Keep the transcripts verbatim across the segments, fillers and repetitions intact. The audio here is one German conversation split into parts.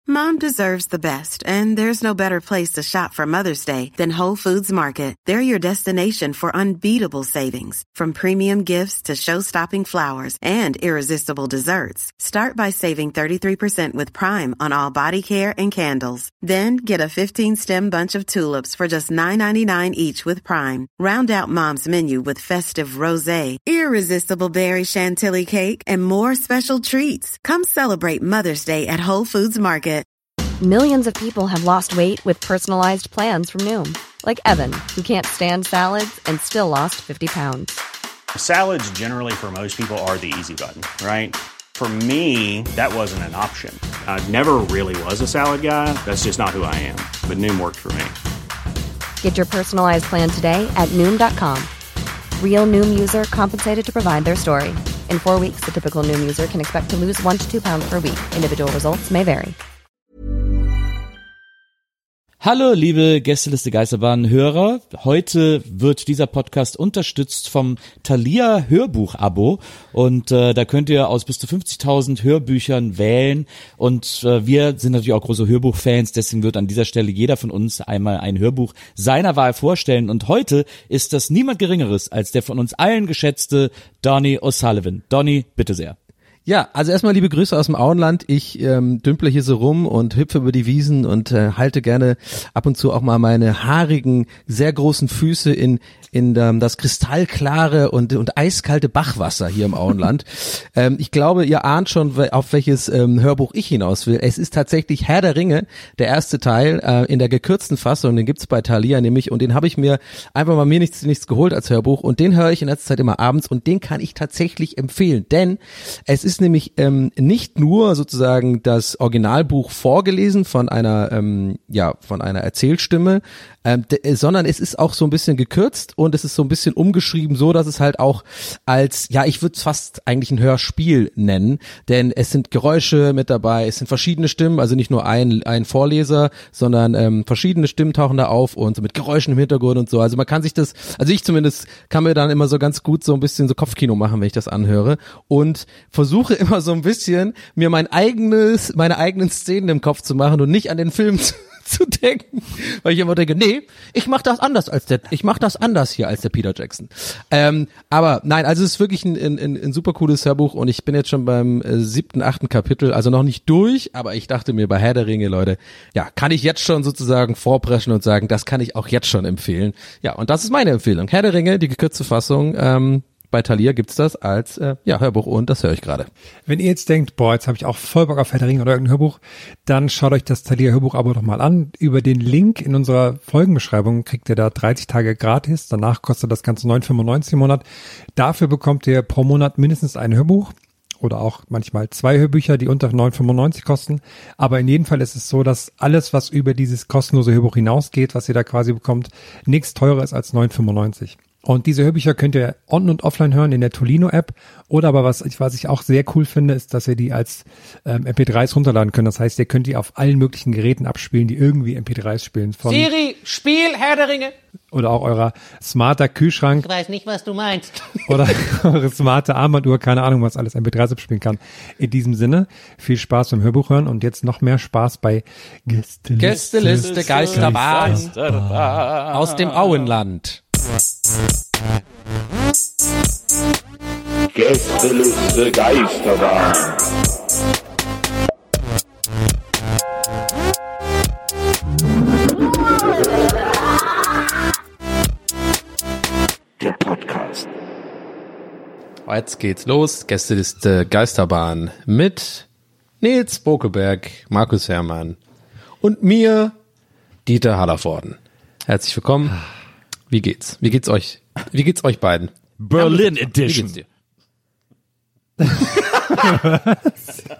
Mom deserves the best, and there's no better place to shop for Mother's Day than Whole Foods Market. They're your destination for unbeatable savings, from premium gifts to show-stopping flowers and irresistible desserts. Start by saving thirty-three percent with Prime on all body care and candles. Then get a fifteen-stem bunch of tulips for just nine ninety-nine each with Prime. Round out Mom's menu with festive rosé, irresistible berry chantilly cake, and more special treats. Come celebrate Mother's Day at Whole Foods Market. Millions of people have lost weight with personalized plans from Noom. Like Evan, who can't stand salads and still lost fifty pounds. Salads generally for most people are the easy button, right? For me, that wasn't an option. I never really was a salad guy. That's just not who I am. But Noom worked for me. Get your personalized plan today at Noom dot com. Real Noom user compensated to provide their story. In four weeks, the typical Noom user can expect to lose one to two pounds per week. Individual results may vary. Hallo, liebe Gästeliste Geisterbahn-Hörer. Heute wird dieser Podcast unterstützt vom Thalia Hörbuch-Abo und äh, da könnt ihr aus bis zu fünfzigtausend Hörbüchern wählen und äh, wir sind natürlich auch große Hörbuchfans, deswegen wird an dieser Stelle jeder von uns einmal ein Hörbuch seiner Wahl vorstellen und heute ist das niemand Geringeres als der von uns allen geschätzte Donny O'Sullivan. Donny, bitte sehr. Ja, also erstmal liebe Grüße aus dem Auenland. Ich ähm, dümple hier so rum und hüpfe über die Wiesen und äh, halte gerne ab und zu auch mal meine haarigen, sehr großen Füße in in ähm, das kristallklare und und eiskalte Bachwasser hier im Auenland. ähm, ich glaube, ihr ahnt schon, auf welches ähm, Hörbuch ich hinaus will. Es ist tatsächlich Herr der Ringe, der erste Teil äh, in der gekürzten Fassung. Den gibt's bei Thalia nämlich und den habe ich mir einfach mal mir nichts nichts geholt als Hörbuch und den höre ich in letzter Zeit immer abends und den kann ich tatsächlich empfehlen, denn es ist nämlich ähm, nicht nur sozusagen das Originalbuch vorgelesen von einer ähm, ja von einer Erzählstimme, ähm, de, sondern es ist auch so ein bisschen gekürzt und es ist so ein bisschen umgeschrieben, so dass es halt auch als, ja, ich würde es fast eigentlich ein Hörspiel nennen, denn es sind Geräusche mit dabei, es sind verschiedene Stimmen, also nicht nur ein ein Vorleser, sondern ähm, verschiedene Stimmen tauchen da auf und so mit Geräuschen im Hintergrund und so. Also man kann sich das, also ich zumindest kann mir dann immer so ganz gut so ein bisschen so Kopfkino machen, wenn ich das anhöre und versuche immer so ein bisschen mir mein eigenes, meine eigenen Szenen im Kopf zu machen und nicht an den Film zu, zu denken, weil ich immer denke, nee, ich mach das anders als der, ich mach das anders hier als der Peter Jackson. Ähm, aber nein, also es ist wirklich ein, ein, ein super cooles Hörbuch und ich bin jetzt schon beim äh, siebten, achten Kapitel, also noch nicht durch, aber ich dachte mir bei Herr der Ringe, Leute, ja, kann ich jetzt schon sozusagen vorpreschen und sagen, das kann ich auch jetzt schon empfehlen. Ja, und das ist meine Empfehlung. Herr der Ringe, die gekürzte Fassung, ähm, bei Thalia gibt's das als äh, ja Hörbuch und das höre ich gerade. Wenn ihr jetzt denkt, boah, jetzt habe ich auch voll Bock auf Herr der Ringe oder irgendein Hörbuch, dann schaut euch das Thalia Hörbuch-Abo doch mal an. Über den Link in unserer Folgenbeschreibung kriegt ihr da dreißig Tage gratis. Danach kostet das Ganze neun fünfundneunzig im Monat. Dafür bekommt ihr pro Monat mindestens ein Hörbuch oder auch manchmal zwei Hörbücher, die unter neun fünfundneunzig kosten. Aber in jedem Fall ist es so, dass alles, was über dieses kostenlose Hörbuch hinausgeht, was ihr da quasi bekommt, nichts teurer ist als neun fünfundneunzig. Und diese Hörbücher könnt ihr on- und offline hören in der Tolino-App. Oder aber was ich, was ich auch sehr cool finde, ist, dass ihr die als ähm, M P dreis runterladen könnt. Das heißt, ihr könnt die auf allen möglichen Geräten abspielen, die irgendwie M P dreis spielen. Von Siri, Spiel Herr der Ringe. Oder auch eurer smarter Kühlschrank. Ich weiß nicht, was du meinst. Oder eure smarte Armbanduhr, keine Ahnung, was alles M P dreis abspielen kann. In diesem Sinne, viel Spaß beim Hörbuch hören und jetzt noch mehr Spaß bei Gästeliste, Gästeliste Geisterbahn aus dem Auenland. Gästeliste Geisterbahn. Der Podcast. Jetzt geht's los. Gästeliste Geisterbahn mit Nils Bokeberg, Markus Herrmann und mir, Dieter Hallervorden. Herzlich willkommen. Wie geht's? Wie geht's euch? Wie geht's euch beiden? Berlin Edition. Wie geht's dir?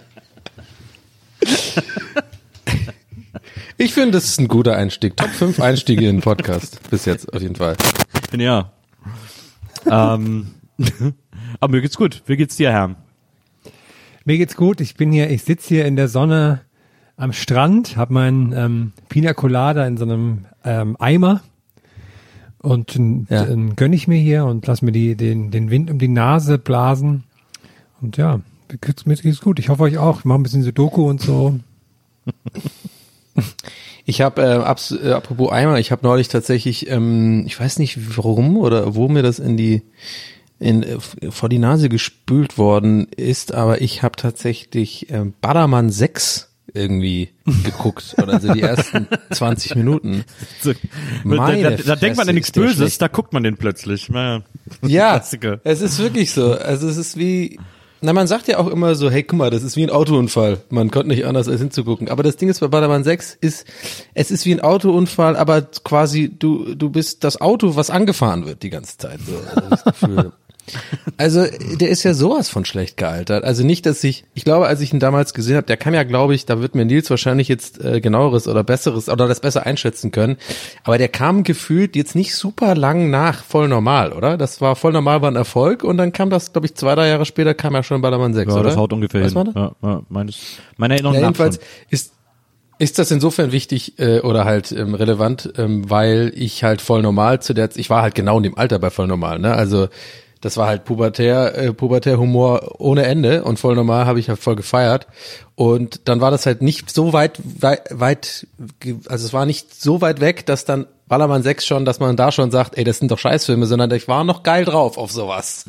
Ich finde, das ist ein guter Einstieg. Top fünf Einstiege in den Podcast. Bis jetzt auf jeden Fall. Ja. ähm, aber mir geht's gut. Wie geht's dir, Herr? Mir geht's gut. Ich bin hier, ich sitze hier in der Sonne am Strand, habe meinen ähm, Pina Colada in so einem ähm, Eimer und ja. den gönne ich mir hier und lass mir die, den, den Wind um die Nase blasen. Und ja, mir geht's, mir geht's gut. Ich hoffe euch auch. Ich mache ein bisschen Sudoku und so. Ich habe, äh, abs- äh, apropos Eimer, ich habe neulich tatsächlich, ähm, ich weiß nicht warum oder wo mir das in die in äh, vor die Nase gespült worden ist, aber ich habe tatsächlich äh, Ballermann sechs irgendwie geguckt oder also die ersten zwanzig Minuten. So, Meine da, da, da denkt man ja Fresse, nichts ist der Böses, schlecht. da guckt man den plötzlich. Naja. Ja, Klassiker. es ist wirklich so. Also es ist wie, na man sagt ja auch immer so, hey guck mal, das ist wie ein Autounfall. Man konnte nicht anders als hinzugucken. Aber das Ding ist bei Ballermann sechs ist, es ist wie ein Autounfall, aber quasi du du bist das Auto, was angefahren wird die ganze Zeit. So, also das Gefühl. Also der ist ja sowas von schlecht gealtert. Also nicht, dass ich, ich glaube, als ich ihn damals gesehen habe, der kam ja, glaube ich, da wird mir Nils wahrscheinlich jetzt äh, genaueres oder besseres oder das besser einschätzen können. Aber der kam gefühlt jetzt nicht super lang nach Voll Normal, oder? Das war Voll Normal war ein Erfolg und dann kam das, glaube ich, zwei, drei Jahre später kam ja schon Ballermann sechs, Ja, oder? das haut ungefähr Was hin. war das? Ja, ja, meines, meine Erinnerung Ja, nach jedenfalls schon. ist ist das insofern wichtig äh, oder halt ähm, relevant, ähm, weil ich halt Voll Normal zu der, ich war halt genau in dem Alter bei Voll Normal, ne? Also das war halt pubertär, äh, pubertär Humor ohne Ende und Voll Normal habe ich halt voll gefeiert und dann war das halt nicht so weit, weit, weit, also es war nicht so weit weg, dass dann Ballermann sechs schon, dass man da schon sagt, ey, das sind doch Scheißfilme, sondern ich war noch geil drauf auf sowas.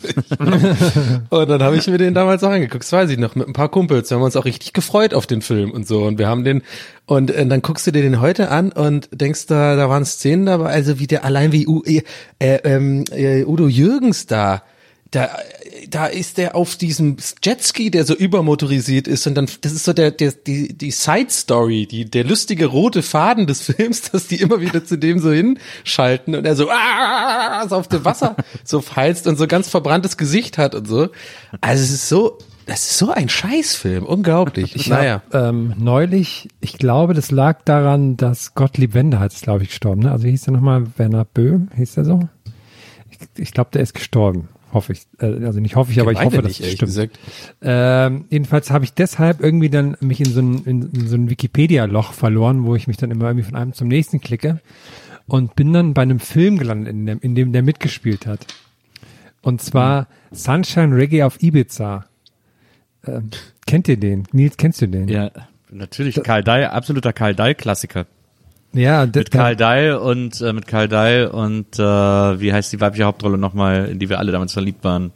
Und dann habe ich mir den damals auch angeguckt, das weiß ich noch, mit ein paar Kumpels, wir haben uns auch richtig gefreut auf den Film und so und wir haben den, und äh, dann guckst du dir den heute an und denkst, da da waren Szenen dabei, also wie der, allein wie U, äh, ähm, äh, Udo Jürgens da, da, da ist der auf diesem Jetski, der so übermotorisiert ist und dann, das ist so der, der, die, die Side Story, die, der lustige rote Faden des Films, dass die immer wieder zu dem so hinschalten und er so, ah, so auf dem Wasser so feizt und so ganz verbranntes Gesicht hat und so. Also es ist so, das ist so ein Scheißfilm, unglaublich. Ich naja. hab, ähm, neulich, ich glaube, das lag daran, dass Gottlieb Wendehardt ist, glaube ich, gestorben, ne? Also wie hieß der nochmal? Werner Böhm, hieß der so? Ich, ich glaube, der ist gestorben. Hoffe ich, äh, also nicht hoffe ich, aber ich hoffe, dass es stimmt. Ähm, jedenfalls habe ich deshalb irgendwie dann mich in so ein, in, in so ein Wikipedia-Loch verloren, wo ich mich dann immer irgendwie von einem zum nächsten klicke und bin dann bei einem Film gelandet, in dem, in dem der mitgespielt hat. Und zwar Sunshine Reggae auf Ibiza. Ähm, kennt ihr den? Nils, kennst du den? Ja, natürlich. Karl Dall, absoluter Karl Dall-Klassiker. Ja, Mit Karl Dall und äh, mit Karl Dall und äh, wie heißt die weibliche Hauptrolle nochmal, in die wir alle damals verliebt waren?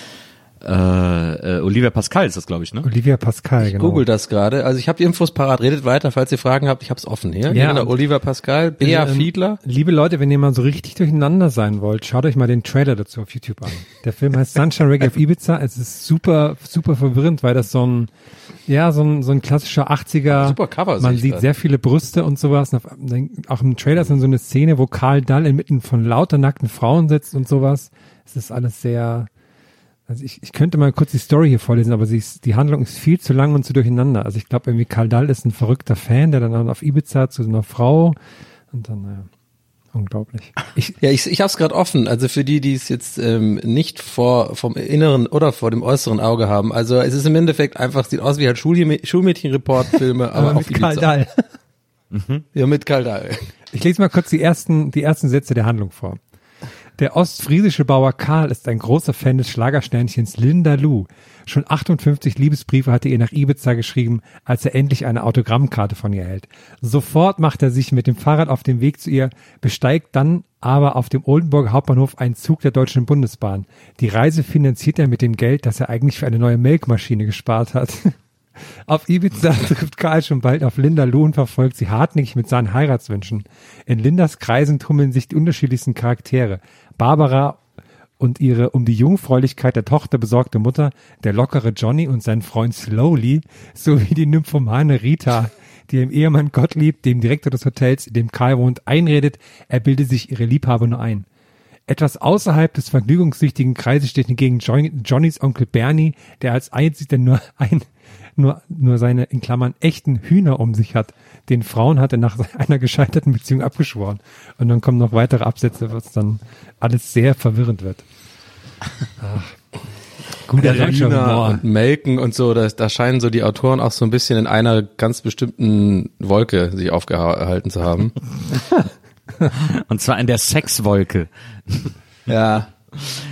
Äh, äh, Olivia Pascal ist das, glaube ich, ne? Olivia Pascal, Ich genau. google das gerade. Also ich habe die Infos parat. Redet weiter, falls ihr Fragen habt. Ich habe es offen hier. Ja. Genau, Olivia Pascal, Bea Ähm, Fiedler. Liebe Leute, wenn ihr mal so richtig durcheinander sein wollt, schaut euch mal den Trailer dazu auf YouTube an. Der Film heißt Sunshine Reggae auf Ibiza. Es ist super, super verwirrend, weil das so ein, ja, so ein, so ein klassischer achtziger, Super Cover, sehe man ich sieht grad. sehr viele Brüste und sowas. Und auf, auch im Trailer ist dann so eine Szene, wo Karl Dall inmitten von lauter nackten Frauen sitzt und sowas. Es ist alles sehr, also ich, ich könnte mal kurz die Story hier vorlesen, aber sie ist, die Handlung ist viel zu lang und zu durcheinander. Also ich glaube irgendwie Karl Dall ist ein verrückter Fan, der dann auf Ibiza zu so einer Frau und dann, naja, unglaublich. Ich, Ja, ich, ich habe es gerade offen. Also für die, die es jetzt ähm, nicht vor vom inneren oder vor dem äußeren Auge haben. Also es ist im Endeffekt einfach, sieht aus wie halt Schulmädchen, Schulmädchenreport-Filme, aber, aber auf mit Karl Ibiza. Dall. Ja, mit Karl Dall. Ich lese mal kurz die ersten, die ersten Sätze der Handlung vor. Der ostfriesische Bauer Karl ist ein großer Fan des Schlagersternchens Linda Lu. Schon achtundfünfzig Liebesbriefe hatte er nach Ibiza geschrieben, als er endlich eine Autogrammkarte von ihr erhält. Sofort macht er sich mit dem Fahrrad auf den Weg zu ihr, besteigt dann aber auf dem Oldenburger Hauptbahnhof einen Zug der Deutschen Bundesbahn. Die Reise finanziert er mit dem Geld, das er eigentlich für eine neue Melkmaschine gespart hat. Auf Ibiza trifft Karl schon bald auf Linda Lu und verfolgt sie hartnäckig mit seinen Heiratswünschen. In Lindas Kreisen tummeln sich die unterschiedlichsten Charaktere. Barbara und ihre um die Jungfräulichkeit der Tochter besorgte Mutter, der lockere Johnny und sein Freund Slowly, sowie die nymphomane Rita, die ihrem Ehemann Gottlieb, dem Direktor des Hotels, in dem Karl wohnt, einredet, er bilde sich ihre Liebhaber nur ein. Etwas außerhalb des vergnügungssüchtigen Kreises steht hingegen John, Johnnys Onkel Bernie, der als einziger nur ein nur nur seine, in Klammern, echten Hühner um sich hat. Den Frauen hat er nach einer gescheiterten Beziehung abgeschworen. Und dann kommen noch weitere Absätze, was dann alles sehr verwirrend wird. Ach. Guter deutscher Hühner Humor. und Melken und so, da, da scheinen so die Autoren auch so ein bisschen in einer ganz bestimmten Wolke sich aufgehalten zu haben. Und zwar in der Sexwolke. Ja.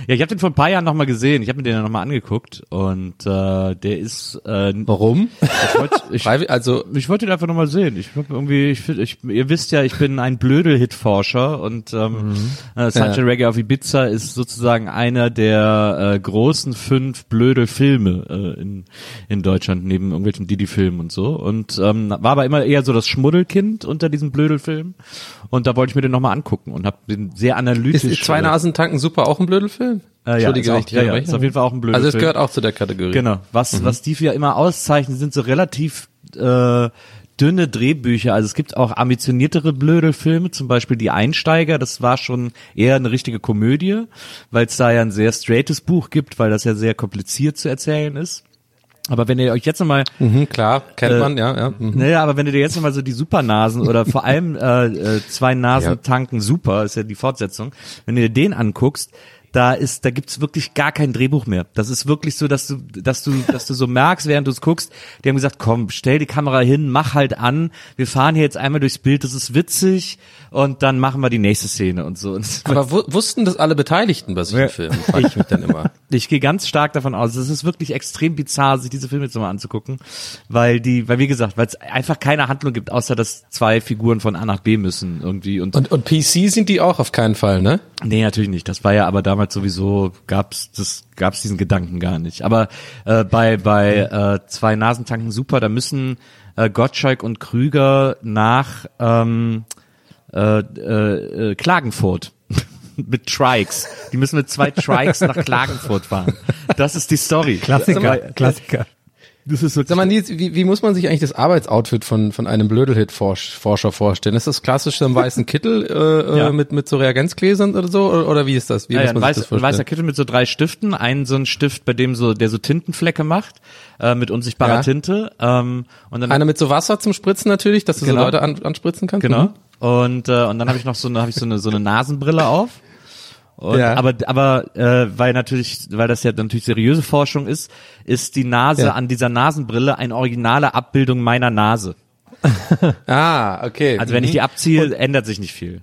Ja, ich habe den vor ein paar Jahren nochmal gesehen. Ich habe mir den ja nochmal angeguckt und äh, der ist. Äh, Warum? Ich wollte, ich, also ich wollte ihn einfach nochmal sehen. Ich hab irgendwie, ich, ich, ihr wisst ja, ich bin ein Blödel-Hit-Forscher und ähm, mhm. äh, Sunshine ja. Reggae auf Ibiza ist sozusagen einer der äh, großen fünf Blödel-Filme äh, in in Deutschland neben irgendwelchen Didi-Filmen und so. Und ähm, war aber immer eher so das Schmuddelkind unter diesen Blödel-Filmen. Und da wollte ich mir den nochmal angucken und habe den sehr analytisch. Ist, ist Zwei Nasen tanken super auch ein Blödelfilm? Äh, ja, ist, auch, ja, ja, ist auf jeden Fall auch ein Blödelfilm. Also es gehört auch zu der Kategorie. Genau. Was mhm. was die ja immer auszeichnen, sind so relativ äh, dünne Drehbücher. Also es gibt auch ambitioniertere Blödelfilme, zum Beispiel Die Einsteiger. Das war schon eher eine richtige Komödie, weil es da ja ein sehr straightes Buch gibt, weil das ja sehr kompliziert zu erzählen ist. Aber wenn ihr euch jetzt nochmal... Mhm, klar, kennt äh, man, ja. ja. Mhm. Naja, aber wenn ihr dir jetzt nochmal so die Supernasen oder vor allem äh, äh, Zwei Nasen ja. tanken super, ist ja die Fortsetzung, wenn du dir den anguckst, da ist, da gibt's wirklich gar kein Drehbuch mehr. Das ist wirklich so, dass du, dass du, dass du so merkst, während du es guckst, die haben gesagt, komm, stell die Kamera hin, mach halt an, wir fahren hier jetzt einmal durchs Bild, das ist witzig und dann machen wir die nächste Szene und so. Und aber w- wussten das alle Beteiligten bei solchen ja. Filmen? Frag ich mich dann immer. Ich gehe ganz stark davon aus, es ist wirklich extrem bizarr, sich diese Filme jetzt nochmal anzugucken, weil die, weil wie gesagt, weil es einfach keine Handlung gibt, außer dass zwei Figuren von A nach B müssen irgendwie. Und, und, und P C sind die auch auf keinen Fall, ne? Nee, natürlich nicht. Das war ja aber damals sowieso, gab's das gab's diesen Gedanken gar nicht. Aber äh, bei bei äh, Zwei Nasen tanken super, da müssen äh, Gottschalk und Krüger nach ähm, äh, äh, äh, Klagenfurt mit Trikes. Die müssen mit zwei Trikes nach Klagenfurt fahren. Das ist die Story. Klassiker, Klassiker. Das ist so. Sag mal, Nils, wie, wie muss man sich eigentlich das Arbeitsoutfit von von einem Blödelhit-Forscher vorstellen? Ist das klassisch so ein weißen Kittel äh, ja. mit mit so Reagenzgläsern oder so oder, oder wie ist das? Wie ja, muss ja, man ein, sich weiß, das vorstellen? Ein weißer Kittel mit so drei Stiften, einen so ein Stift, bei dem so der so Tintenflecke macht äh, mit unsichtbarer ja. Tinte ähm, und dann einer mit so Wasser zum Spritzen natürlich, dass du genau. so Leute an, anspritzen kannst. Genau. Mhm. Und äh, und dann habe ich noch so eine habe ich so eine so eine Nasenbrille auf. Und, ja. Aber aber äh, weil natürlich, weil das ja natürlich seriöse Forschung ist, ist die Nase ja. an dieser Nasenbrille eine originale Abbildung meiner Nase. Ah, okay. Also wenn mhm. ich die abziehe, und ändert sich nicht viel.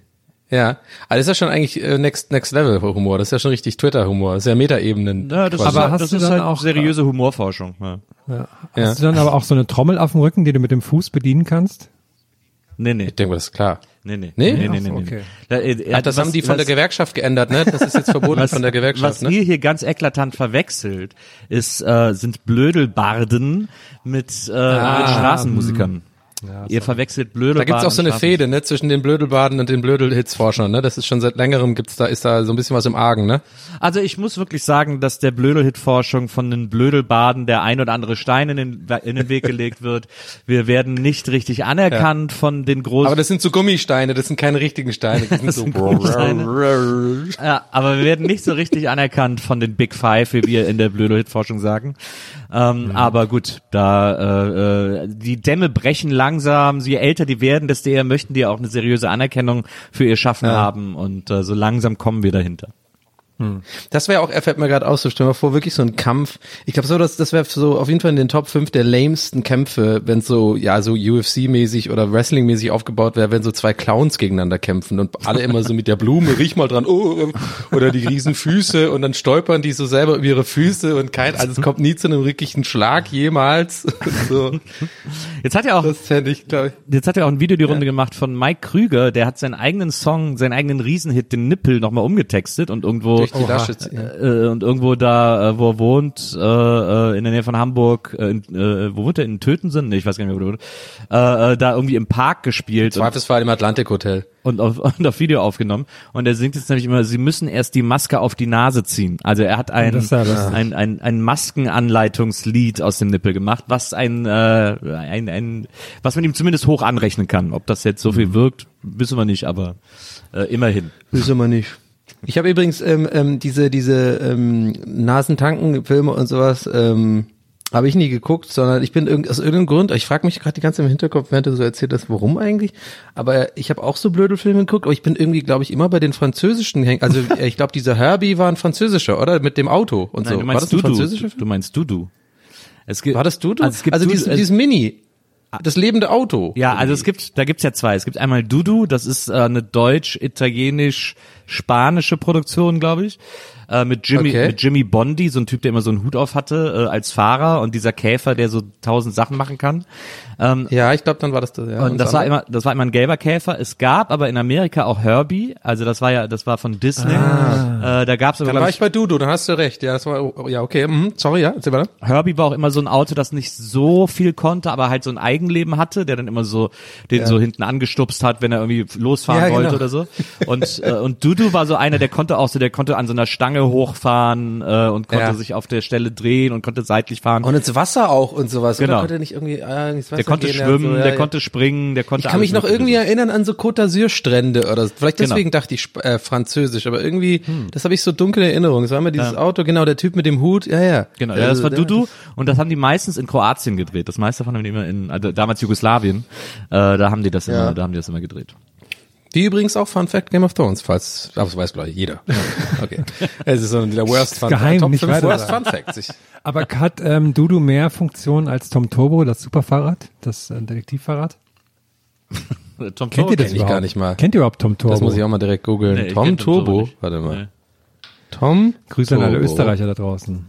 Ja, also das ist ja schon eigentlich äh, Next Next Level Humor. Das ist ja schon richtig Twitter Humor. Das ist ja Metaebenen. Ja, das aber ist, hast das du ist dann halt auch seriöse Humorforschung. Ja. Ja. Hast ja. du dann aber auch so eine Trommel auf dem Rücken, die du mit dem Fuß bedienen kannst? Nee, nee. Ich denke, das ist klar. Nee, nee. Nee? Nee, nee, nee, so, nee. okay. Da, äh, Ach, das was, haben die von was, der Gewerkschaft geändert, ne? Das ist jetzt verboten was, von der Gewerkschaft, was ne? Was ihr hier ganz eklatant verwechselt, ist, äh, sind Blödelbarden mit, äh, ah, mit Straßenmusikern. Ja, ihr verwechselt Blödelbaden. Da gibt's auch so eine Fehde, ne, zwischen den Blödelbaden und den Blödelhits-Forschern, ne? Das ist schon seit längerem gibt's da, ist da so ein bisschen was im Argen, ne? Also ich muss wirklich sagen, dass der Blödelhit-Forschung von den Blödelbaden der ein oder andere Stein in den, in den Weg gelegt wird. Wir werden nicht richtig anerkannt ja. von den großen... Aber das sind so Gummisteine, das sind keine richtigen Steine. Das sind das so sind Gummisteine. Ja, aber wir werden nicht so richtig anerkannt von den Big Five, wie wir in der Blödelhit-Forschung sagen. Ähm, mhm. Aber gut, da äh, die Dämme brechen langsam, je älter die werden, desto eher möchten die auch eine seriöse Anerkennung für ihr Schaffen ja. haben und äh, so langsam kommen wir dahinter. Hm. Das wäre auch, er fällt mir gerade aus, so stell mir vor, wirklich so ein Kampf. Ich glaube so, das, das wäre so auf jeden Fall in den Top fünf der lamesten Kämpfe, wenn so, ja, so U F C-mäßig oder Wrestling-mäßig aufgebaut wäre, wenn so zwei Clowns gegeneinander kämpfen und alle immer so mit der Blume, riech mal dran, oh, oder die riesen Füße und dann stolpern die so selber über ihre Füße und kein, also es kommt nie zu einem wirklichen Schlag jemals. so. Jetzt hat ja auch, das fände ich, glaube ich. Jetzt hat ja auch ein Video die Runde ja. gemacht von Mike Krüger, der hat seinen eigenen Song, seinen eigenen Riesenhit, den Nippel, nochmal umgetextet und irgendwo die Lasche, ja. äh, und irgendwo da, äh, wo er wohnt, äh, in der Nähe von Hamburg, äh, in, äh, wo wohnt er, in Tötensen? Nee, ich weiß gar nicht mehr, wo er wohnt. Äh, äh, da irgendwie im Park gespielt. Zweifelsfall im Atlantik Hotel. Und auf, und auf Video aufgenommen. Und er singt jetzt nämlich immer, sie müssen erst die Maske auf die Nase ziehen. Also er hat ein, ja, ein, ein, ein Maskenanleitungslied aus dem Nippel gemacht, was ein, äh, ein, ein, was man ihm zumindest hoch anrechnen kann. Ob das jetzt so viel wirkt, wissen wir nicht, aber äh, immerhin. Wissen wir nicht. Ich habe übrigens ähm, ähm, diese diese ähm, Nasentanken-Filme und sowas ähm, habe ich nie geguckt, sondern ich bin irg- aus irgendeinem Grund, ich frage mich gerade die ganze Zeit im Hinterkopf, während du so erzählt hast, warum eigentlich, aber ich habe auch so blöde Filme geguckt, aber ich bin irgendwie, glaube ich, immer bei den französischen hängen, also ich glaube, dieser Herbie war ein französischer, oder? Mit dem Auto und Nein, so. Du war meinst das ein Dudu. französischer Film? Du meinst Dudu. Es gibt, war das Dudu? Also, es gibt also Dudu, dieses, dieses Mini. das lebende Auto. Ja, also es gibt, da gibt's ja zwei. Es gibt einmal Dudu, das ist äh, eine deutsch-italienisch-spanische Produktion, glaube ich. Äh, mit Jimmy, Okay. mit Jimmy Bondi, so ein Typ, der immer so einen Hut auf hatte, äh, als Fahrer und dieser Käfer, der so tausend Sachen machen kann. Ähm, Ja, ich glaube, dann war das das. Ja. und das war immer, das war immer ein gelber Käfer. Es gab aber in Amerika auch Herbie, also das war ja, das war von Disney. Äh, da gab's aber, Dann glaub war ich bei Dudu, dann hast du recht. Ja, das war, ja, okay, mhm. Sorry, ja, erzähl weiter. Herbie war auch immer so ein Auto, das nicht so viel konnte, aber halt so ein Eigenleben hatte, der dann immer so den so hinten angestupst hat, wenn er irgendwie losfahren Ja, genau. wollte oder so. Und äh, und Dudu war so einer, der konnte auch so, der konnte an so einer Stange hochfahren äh, und konnte Ja. sich auf der Stelle drehen und konnte seitlich fahren. Und ins Wasser auch und sowas. Genau. Oder konnte er nicht irgendwie, äh, ins Wasser Der konnte gehen, schwimmen, so, ja, der ja. konnte springen, der konnte Ich kann mich alles noch irgendwie Mögliche. erinnern an so Côte d'Azur-Strände oder so. Vielleicht Genau. deswegen dachte ich Sp- äh, französisch, aber irgendwie, das habe ich so dunkle Erinnerungen. Es war immer dieses Auto, genau, der Typ mit dem Hut, ja, ja. Genau, ja, das Also, war der- Dudu und das haben die meistens in Kroatien gedreht. Das meiste davon haben die immer in, also damals Jugoslawien, äh, da haben die das immer, Ja. da haben die das immer gedreht. Wie übrigens auch Fun Fact Game of Thrones, falls, aber das weiß glaube ich jeder. Okay. Es ist so der Worst Fun geheim, Top nicht fünf weiter Worst sagen. Fun Facts. Ich, Aber hat ähm, Dudu mehr Funktionen als Tom Turbo, das Superfahrrad, das äh, Detektivfahrrad? Tom Kennt ihr das kenn ich überhaupt? gar nicht mal. Kennt ihr überhaupt Tom Turbo? das muss ich auch mal direkt googeln. Nee, ich Tom kenn Tom Turbo Turbo, nicht. warte mal. Nee. Tom Grüße an alle Turbo. Österreicher da draußen.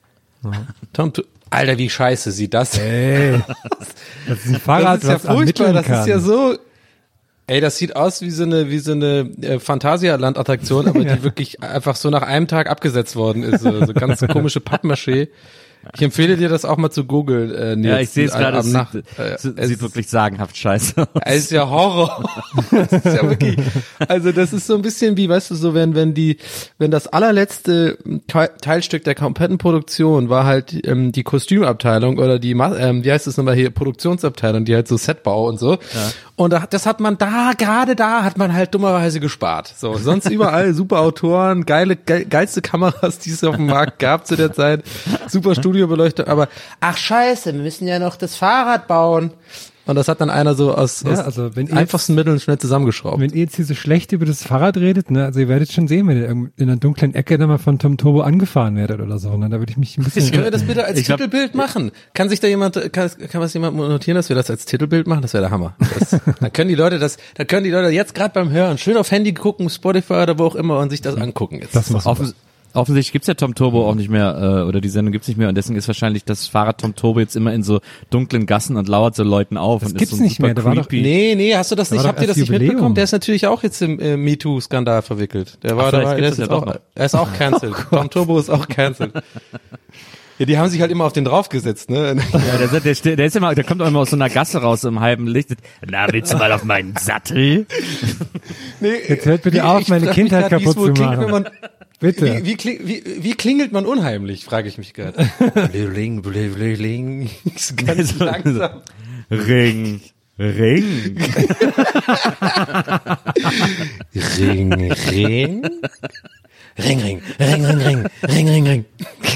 Tom Tu- Alter, wie scheiße sieht das? Ey, das ist ein Fahrrad, das ist ja was furchtbar, ermitteln das kann. ist ja so. Ey, das sieht aus wie so eine wie so eine äh, Phantasialand-Attraktion, aber die wirklich einfach so nach einem Tag abgesetzt worden ist. So, so ganz komische Pappmaché. Ich empfehle dir das auch mal zu googeln. Äh, Nils. Ja, ich sehe es Am- gerade, am es Nach- sieht, äh, es es sieht wirklich sagenhaft scheiße aus. Es ist ja Horror. Das ist ja wirklich, also das ist so ein bisschen wie, weißt du, so wenn, wenn die, wenn das allerletzte Te- Teilstück der kompletten Produktion war halt ähm, die Kostümabteilung oder die, Ma- ähm, wie heißt das nochmal hier, Produktionsabteilung, die halt so Setbau und so. Und da, das hat man da, gerade da hat man halt dummerweise gespart. So, sonst überall super Autoren, geile, ge geilste Kameras, die es auf dem Markt gab zu der Zeit, super Studiobeleuchtung, aber ach scheiße, wir müssen ja noch das Fahrrad bauen. Und das hat dann einer so aus, Ja, aus also wenn ihr einfachsten Mitteln schnell zusammengeschraubt. Wenn ihr jetzt hier so schlecht über das Fahrrad redet, ne, also ihr werdet schon sehen, wenn ihr irgend- in einer dunklen Ecke dann mal von Tom Turbo angefahren werdet oder so, ne, da würde ich mich ein bisschen... Ich könnte das bitte als Ich glaub- Titelbild machen. Kann sich da jemand, kann, kann was jemand notieren, dass wir das als Titelbild machen? Das wäre der Hammer. Das, dann können die Leute das, dann können die Leute jetzt gerade beim Hören schön auf Handy gucken, Spotify oder wo auch immer und sich das angucken jetzt. Das macht Offens offensichtlich gibt's ja Tom Turbo auch nicht mehr, äh, oder die Sendung gibt's nicht mehr und deswegen ist wahrscheinlich das Fahrrad Tom Turbo jetzt immer in so dunklen Gassen und lauert so Leuten auf. Das und gibt's ist so nicht super mehr, da war doch- creepy. Nee, nee, hast du das nicht, war habt doch ihr das erst nicht Jubiläum. mitbekommen? Der ist natürlich auch jetzt im äh, MeToo-Skandal verwickelt. Der war Ach, dabei, vielleicht der gibt's ist das jetzt ja auch, doch noch. er ist auch cancelled. Tom Turbo ist auch cancelled. Ja, die haben sich halt immer auf den draufgesetzt, ne? Ja, der, der, der ist immer, der kommt auch immer aus so einer Gasse raus im halben Licht. Na, willst du mal auf meinen Sattel? Nee, Jetzt hört bitte wie- auf, ich meine frag mich Kindheit grad, wie es kaputt wohl zu klingt, machen. wenn man- Bitte. Wie, wie, kling, wie, wie klingelt man unheimlich, frage ich mich gerade. Bling, bling, bling. So ganz langsam. Ring, Ring. Ring, ring. Ring, ring, ring, ring, ring, ring, ring, ring.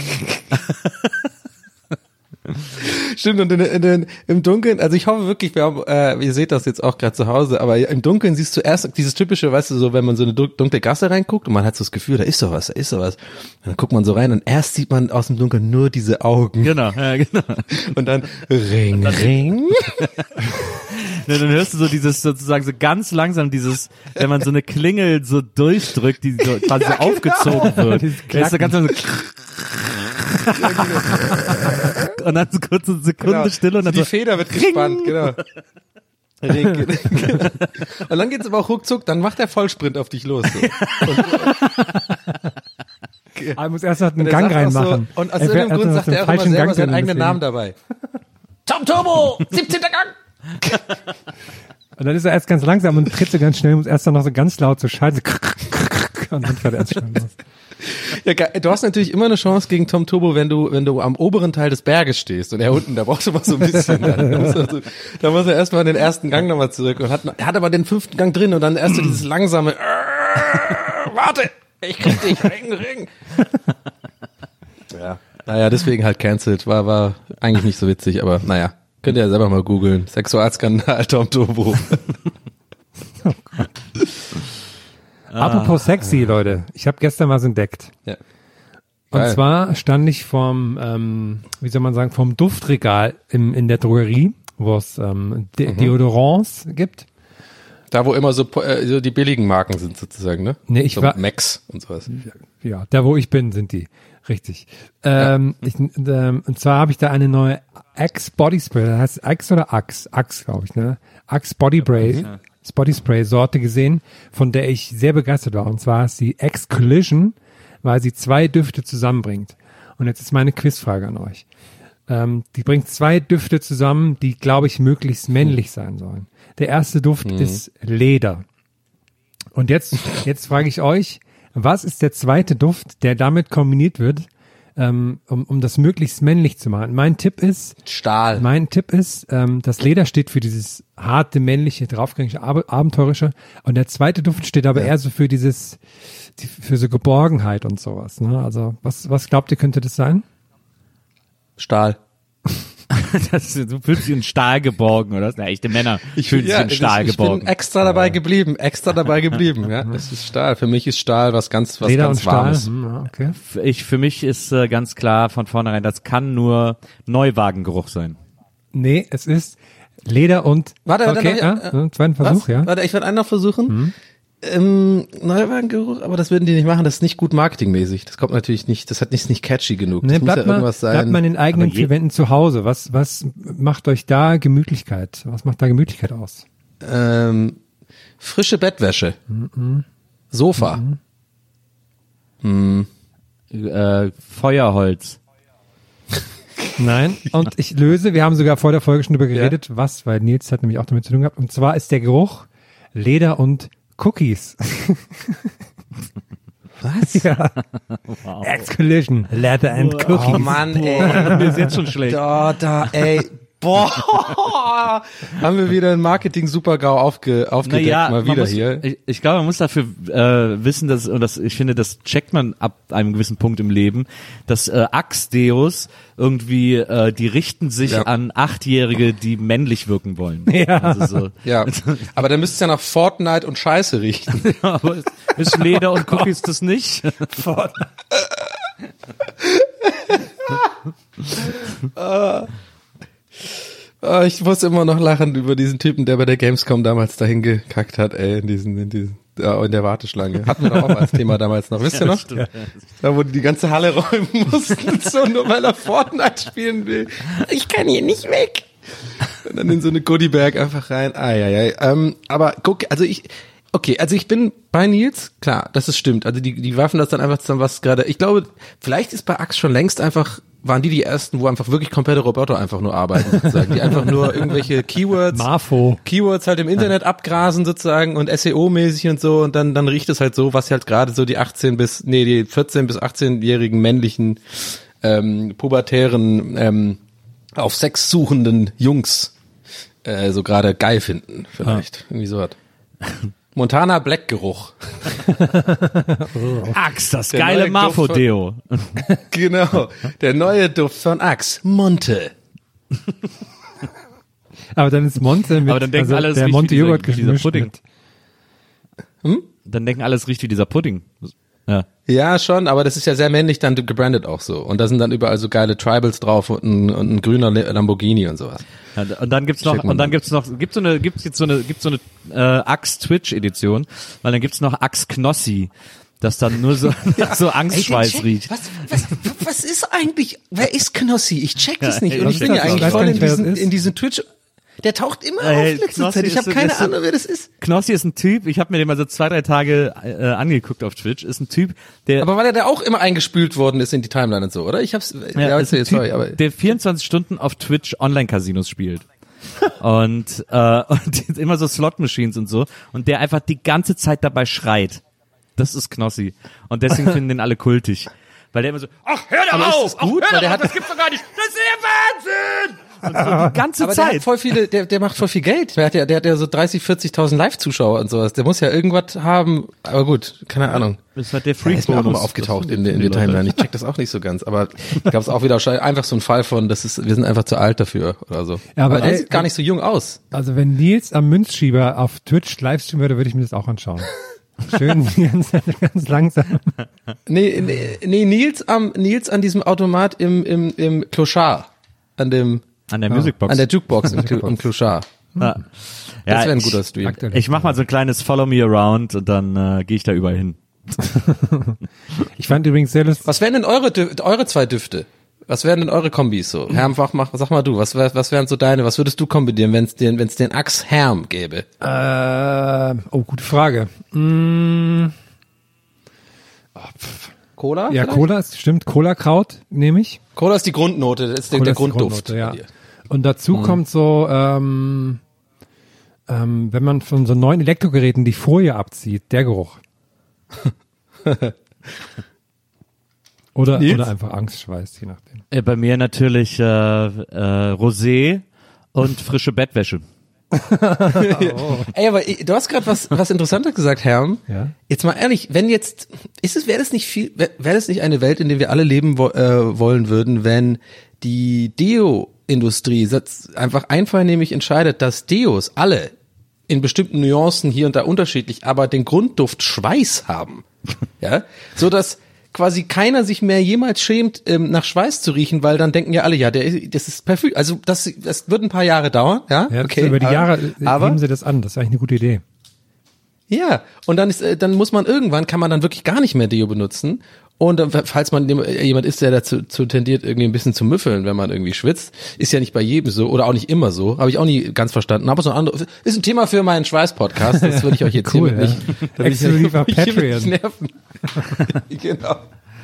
Stimmt, und in, in, in, im Dunkeln, also ich hoffe wirklich, wir haben, äh, ihr seht das jetzt auch gerade zu Hause, aber im Dunkeln siehst du erst dieses typische, weißt du, so wenn man so eine dun- dunkle Gasse reinguckt und man hat so das Gefühl, da ist sowas, da ist sowas. Und dann guckt man so rein und erst sieht man aus dem Dunkeln nur diese Augen. Genau, ja, genau. Und dann Ring, ring. Ja, dann hörst du so dieses, sozusagen so ganz langsam dieses, wenn man so eine Klingel so durchdrückt, die so quasi so aufgezogen wird. Dieses Da ist so ganz so und dann so kurz eine Sekunde Genau. Stille und dann die so, Feder wird gespannt, genau. Ring, genau. Und dann geht's aber auch ruckzuck, dann macht der Vollsprint auf dich los. So. Und, Aber muss erst noch einen und er Gang sagt auch reinmachen. So, und aus Er fährt irgendeinem Grund erst sagt noch er auch den immer falschen selber Gang seinen drin, eigenen deswegen. Namen dabei. Tom Turbo, siebzehnter Gang. Und dann ist er erst ganz langsam und tritt so ganz schnell, muss erst noch so ganz laut so schalten. Und dann fährt er erst schnell los. Ja, geil. Du hast natürlich immer eine Chance gegen Tom Turbo, wenn du, wenn du am oberen Teil des Berges stehst und er unten, da brauchst du mal so ein bisschen. Dann. Da muss er, so, da muss er erstmal den ersten Gang nochmal zurück und hat, er hat aber den fünften Gang drin und dann erst so dieses langsame, warte, ich krieg dich, ring, ring. Ja. Naja, deswegen halt cancelled, war, war eigentlich nicht so witzig, aber naja, könnt ihr ja selber mal googeln. Sexualskandal Tom Turbo. Apropos sexy, Leute. Ich habe gestern was entdeckt. Ja. Und Geil. zwar stand ich vorm, ähm, wie soll man sagen, vom Duftregal im, in der Drogerie, wo es ähm, De- mhm. Deodorants gibt. Da, wo immer so, äh, so die billigen Marken sind sozusagen, ne? Nee, ich so war Max und sowas. Ja, da wo ich bin, sind die. Richtig. Ähm, ja. ich, ähm, und zwar habe ich da eine neue Axe Body Spray, das heißt Axe oder Axe? Axe, glaube ich, ne? Axe Body Spray, mhm. Body Spray Sorte gesehen, von der ich sehr begeistert war. Und zwar ist die Axe Collision, weil sie zwei Düfte zusammenbringt. Und jetzt ist meine Quizfrage an euch. Ähm, die bringt zwei Düfte zusammen, die, glaube ich, möglichst männlich sein sollen. Der erste Duft mhm. ist Leder. Und jetzt, jetzt frage ich euch, was ist der zweite Duft, der damit kombiniert wird, ähm, um, um das möglichst männlich zu machen? Mein Tipp ist Stahl. Mein Tipp ist, ähm, das Leder steht für dieses harte, männliche, draufgängige, ab- abenteurische. Und der zweite Duft steht aber ja. eher so für dieses, die, für so Geborgenheit und sowas. Ne? Also was, was glaubt ihr, könnte das sein? Stahl. Das, du fühlst dich in Stahl geborgen, oder? Das sind ja echte Männer. Ich fühle ja, sich in Stahl ich, geborgen. Ich bin extra dabei geblieben, extra dabei geblieben. Ja, das ist Stahl. Für mich ist Stahl was ganz, was Leder ganz und Stahl. Warmes. Hm, okay. Ich, für mich ist äh, ganz klar von vornherein, das kann nur Neuwagengeruch sein. Nee, es ist Leder und Warte, warte, okay, noch, ja, äh, zweiten Versuch, was? ja. Warte, ich werde einen noch versuchen. Hm. Ähm, Neuwagengeruch, aber das würden die nicht machen, das ist nicht gut marketingmäßig. Das kommt natürlich nicht, das hat nicht, nicht catchy genug. Das Nee, muss bleibt ja mal, irgendwas sein. bleibt mal in den eigenen Aber je- vier Wänden zu Hause. Was, was macht euch da Gemütlichkeit? Was macht da Gemütlichkeit aus? Ähm, frische Bettwäsche. Mhm. Sofa. Mhm. Hm. Äh, Feuerholz. Nein. Und ich löse, wir haben sogar vor der Folge schon drüber geredet, ja. was, weil Nils hat nämlich auch damit zu tun gehabt. Und zwar ist der Geruch Leder und Cookies. Was? Ja. Wow. Axe Collision, Leather and Cookies. Oh Mann, ey. Mir ist jetzt schon schlecht. Da, da, ey. Boah, haben wir wieder ein Marketing-Super-GAU aufge, aufgedeckt, Naja, mal man wieder muss, hier. Ich, ich glaube, man muss dafür äh, wissen, dass, und das, ich finde, das checkt man ab einem gewissen Punkt im Leben, dass äh, Axe-Deos irgendwie, äh, die richten sich Ja. an Achtjährige, die männlich wirken wollen. Ja. Also so. Ja, aber dann müsste es ja nach Fortnite und Scheiße riechen. Aber ist, ist Leder und Cookies das nicht? Oh, ich muss immer noch lachen über diesen Typen, der bei der Gamescom damals dahin gekackt hat, ey, in diesen, in diesen, ja, in der Warteschlange. Hatten wir doch auch als Thema damals noch, wisst ihr noch? Stimmt. Da, wo die die ganze Halle räumen mussten, so nur weil er Fortnite spielen will. Ich kann hier nicht weg. Und dann in so eine Goodiebag einfach rein. Ai, ai, ai. Ähm, aber guck, also ich, okay, also ich bin bei Nils, klar, das ist stimmt. Also die, die werfen das dann einfach zusammen, was gerade, ich glaube, vielleicht ist bei Axe schon längst einfach, waren die die ersten, wo einfach wirklich komplette Roboter einfach nur arbeiten, sozusagen, die einfach nur irgendwelche Keywords, Marfo. Keywords halt im Internet abgrasen sozusagen und S E O-mäßig und so und dann dann riecht es halt so, was halt gerade so die achtzehn bis, nee, die vierzehn bis achtzehnjährigen männlichen, ähm, pubertären, ähm, auf Sex suchenden Jungs äh, so gerade geil finden, vielleicht. Irgendwie so was. Montana Black Geruch. Axe, das Der geile neue Duft von- Marfo-Deo. Genau. Der neue Duft von Axe. Monte. Aber dann ist Monte mit, Aber dann denken also alle, es der riecht Monte wie dieser- Joghurt wie dieser gemischt Pudding. mit. Dann denken alle, es riecht wie dieser Pudding. Ja. Ja, schon, aber das ist ja sehr männlich dann gebrandet auch so. Und da sind dann überall so geile Tribals drauf und ein, und ein grüner Lamborghini und sowas. Ja, und dann gibt's noch, Check mal und dann an. gibt's noch, gibt's so eine, gibt's jetzt so eine, gibt's so eine äh, Axe Twitch Edition, weil dann gibt's noch Axe Knossi, das dann nur so, so Angstschweiß check, riecht. Was, was, was ist eigentlich, wer ist Knossi? Ich check das Ja, nicht. ey, Und was ich bin ist ja das? eigentlich Ich weiß voll gar in nicht, wer das diesen, ist. in diesen Twitch. Der taucht immer Ey, auf letzte Knossi Zeit. Ich ist habe so- keine ist so- Ahnung, wer das ist. Knossi ist ein Typ, ich habe mir den mal so zwei, drei Tage äh, angeguckt auf Twitch, ist ein Typ, der Aber weil er da auch immer eingespült worden ist in die Timeline und so, oder? Ich hab's, ja, Ja, ist erzähl, ein typ, sorry, aber. der vierundzwanzig Stunden auf Twitch Online-Casinos spielt. und, äh, und immer so Slot-Machines und so. Und der einfach die ganze Zeit dabei schreit. Das ist Knossi. Und deswegen finden den alle kultig. Weil der immer so, ach, hör doch Aber ist auf! das gut? Ach, hör Weil der doch hat- auf, das gibt's doch gar nicht! Das ist der Wahnsinn! Und so die ganze Aber der Zeit. hat voll viele, der, der macht voll viel Geld. Der hat ja, der hat ja so dreißig, vierzigtausend Live-Zuschauer und sowas. Der muss ja irgendwas haben. Aber gut, keine Ahnung. Das hat der Der ist mir auch Freak-Bonus. immer aufgetaucht Das in, der- in die der Leute. Timeline. Ich check das auch nicht so ganz. Aber ich glaube, es auch wieder wahrscheinlich einfach so ein Fall von, das ist, wir sind einfach zu alt dafür oder so. Ja, aber aber der ey, sieht gar nicht so jung aus. Also wenn Nils am Münzschieber auf Twitch livestreamen würde, würde ich mir das auch anschauen. Schön ganz, ganz langsam. Nee, nee, nee, Nils am, Nils an diesem Automat im, im, im Clochard. An dem, An der Musicbox. An der Jukebox im, im Clochard. Ja. Das wäre ein ich, guter Stream. Ich mach mal so ein kleines Follow Me Around und dann äh, gehe ich da überall hin. Ich fand übrigens sehr lustig. Was wären denn eure, Dü- eure zwei Düfte? Was wären denn eure Kombis so? Herm, mach, mach, sag mal du, was, wär, was wären so deine, was würdest du kombinieren, wenn es den, wenn's den Axe Herm gäbe? Äh, oh, gute Frage. Mm, Cola? ja, vielleicht? Cola ist, stimmt, Cola-Kraut nehme ich. Cola ist die Grundnote, das ist der, Cola der ist die Grundduft. Grundnote, ja. bei dir. Und dazu Mhm. kommt so, ähm, ähm, wenn man von so neuen Elektrogeräten die Folie abzieht, der Geruch. oder, Nils? oder einfach Angstschweiß, je nachdem. Äh, bei mir natürlich äh, äh, Rosé und frische Bettwäsche. Ey, aber du hast gerade was, was Interessantes gesagt, Herm. Ja. Jetzt mal ehrlich, wenn jetzt, ist es, wäre das nicht viel, wäre wär das nicht eine Welt, in der wir alle leben wo, äh, wollen würden, wenn die Deo-Industrie setzt- einfach einvernehmlich entscheidet, dass Deos alle in bestimmten Nuancen hier und da unterschiedlich, aber den Grundduft Schweiß haben. Ja, so dass quasi keiner sich mehr jemals schämt, ähm, nach Schweiß zu riechen, weil dann denken ja alle, ja, der, das ist Parfüm. Also das, das wird ein paar Jahre dauern, ja. Ja, okay. über die aber- Jahre aber heben sie das an. Das ist eigentlich eine gute Idee. ja, und dann ist, äh, dann muss man irgendwann, kann man dann wirklich gar nicht mehr Deo benutzen. Und dann, falls man dem- äh, jemand ist, der dazu zu tendiert, irgendwie ein bisschen zu müffeln, wenn man irgendwie schwitzt, ist ja nicht bei jedem so oder auch nicht immer so, habe ich auch nie ganz verstanden. Aber so ein anderes, ist ein Thema für meinen Schweiß-Podcast, das würde ich euch jetzt Cool, hiermit ja. nicht, da will ich Exklusiv auf euch hiermit Patreon. nicht nerven. Genau.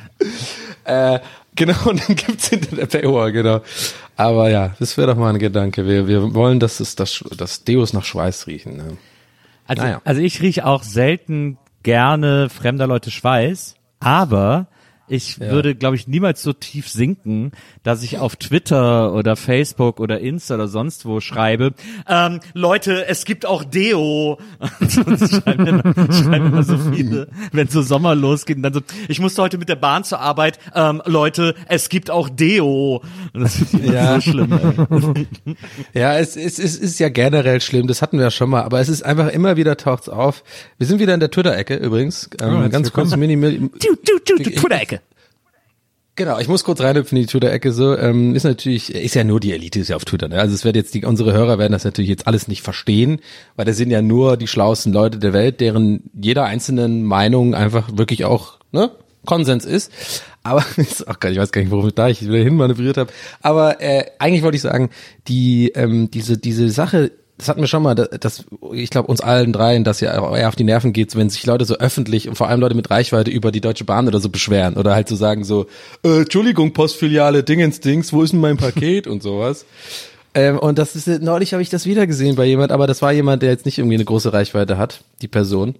Äh, genau, und dann gibt's hinter der Paywall, genau. Aber ja, das wäre doch mal ein Gedanke. Wir, wir wollen, dass es das, das Deos nach Schweiß riechen. Ne? Also, Naja. also ich rieche auch selten gerne fremder Leute Schweiß, aber ich würde, glaube ich, niemals so tief sinken, dass ich auf Twitter oder Facebook oder Insta oder sonst wo schreibe, ähm, Leute, es gibt auch Deo. Und das schreiben immer, schreiben immer so viele, wenn so Sommer losgeht und dann so, ich musste heute mit der Bahn zur Arbeit, ähm, Leute, es gibt auch Deo. Und das ist Ja. so schlimm. Ey. Ja, es, es, es ist ja generell schlimm, das hatten wir ja schon mal, aber es ist einfach immer wieder taucht's auf. Wir sind wieder in der Twitter-Ecke übrigens. Ähm, herzlich ganz kurz, mini, mini, Du, du, du, du, Twitter-Ecke. Genau, ich muss kurz reinhüpfen in die Twitter-Ecke so. Ähm, ist natürlich, ist ja nur die Elite, ist ja auf Twitter. Ne? Also es wird jetzt die, unsere Hörer werden das natürlich jetzt alles nicht verstehen, weil das sind ja nur die schlauesten Leute der Welt, deren jeder einzelnen Meinung einfach wirklich auch ne Konsens ist. Aber ist auch gar nicht, ich weiß gar nicht, worum ich da ich wieder hinmanövriert habe. Aber äh, eigentlich wollte ich sagen, die ähm, diese diese Sache. Das hatten wir schon mal, dass ich glaube uns allen dreien, dass ja eher auf die Nerven geht, wenn sich Leute so öffentlich und vor allem Leute mit Reichweite über die Deutsche Bahn oder so beschweren oder halt so sagen so, äh, Entschuldigung, Postfiliale, Dingens-Dings, wo ist denn mein Paket und sowas. Ähm, und das ist, neulich habe ich das wieder gesehen bei jemand, aber das war jemand, der jetzt nicht irgendwie eine große Reichweite hat, die Person.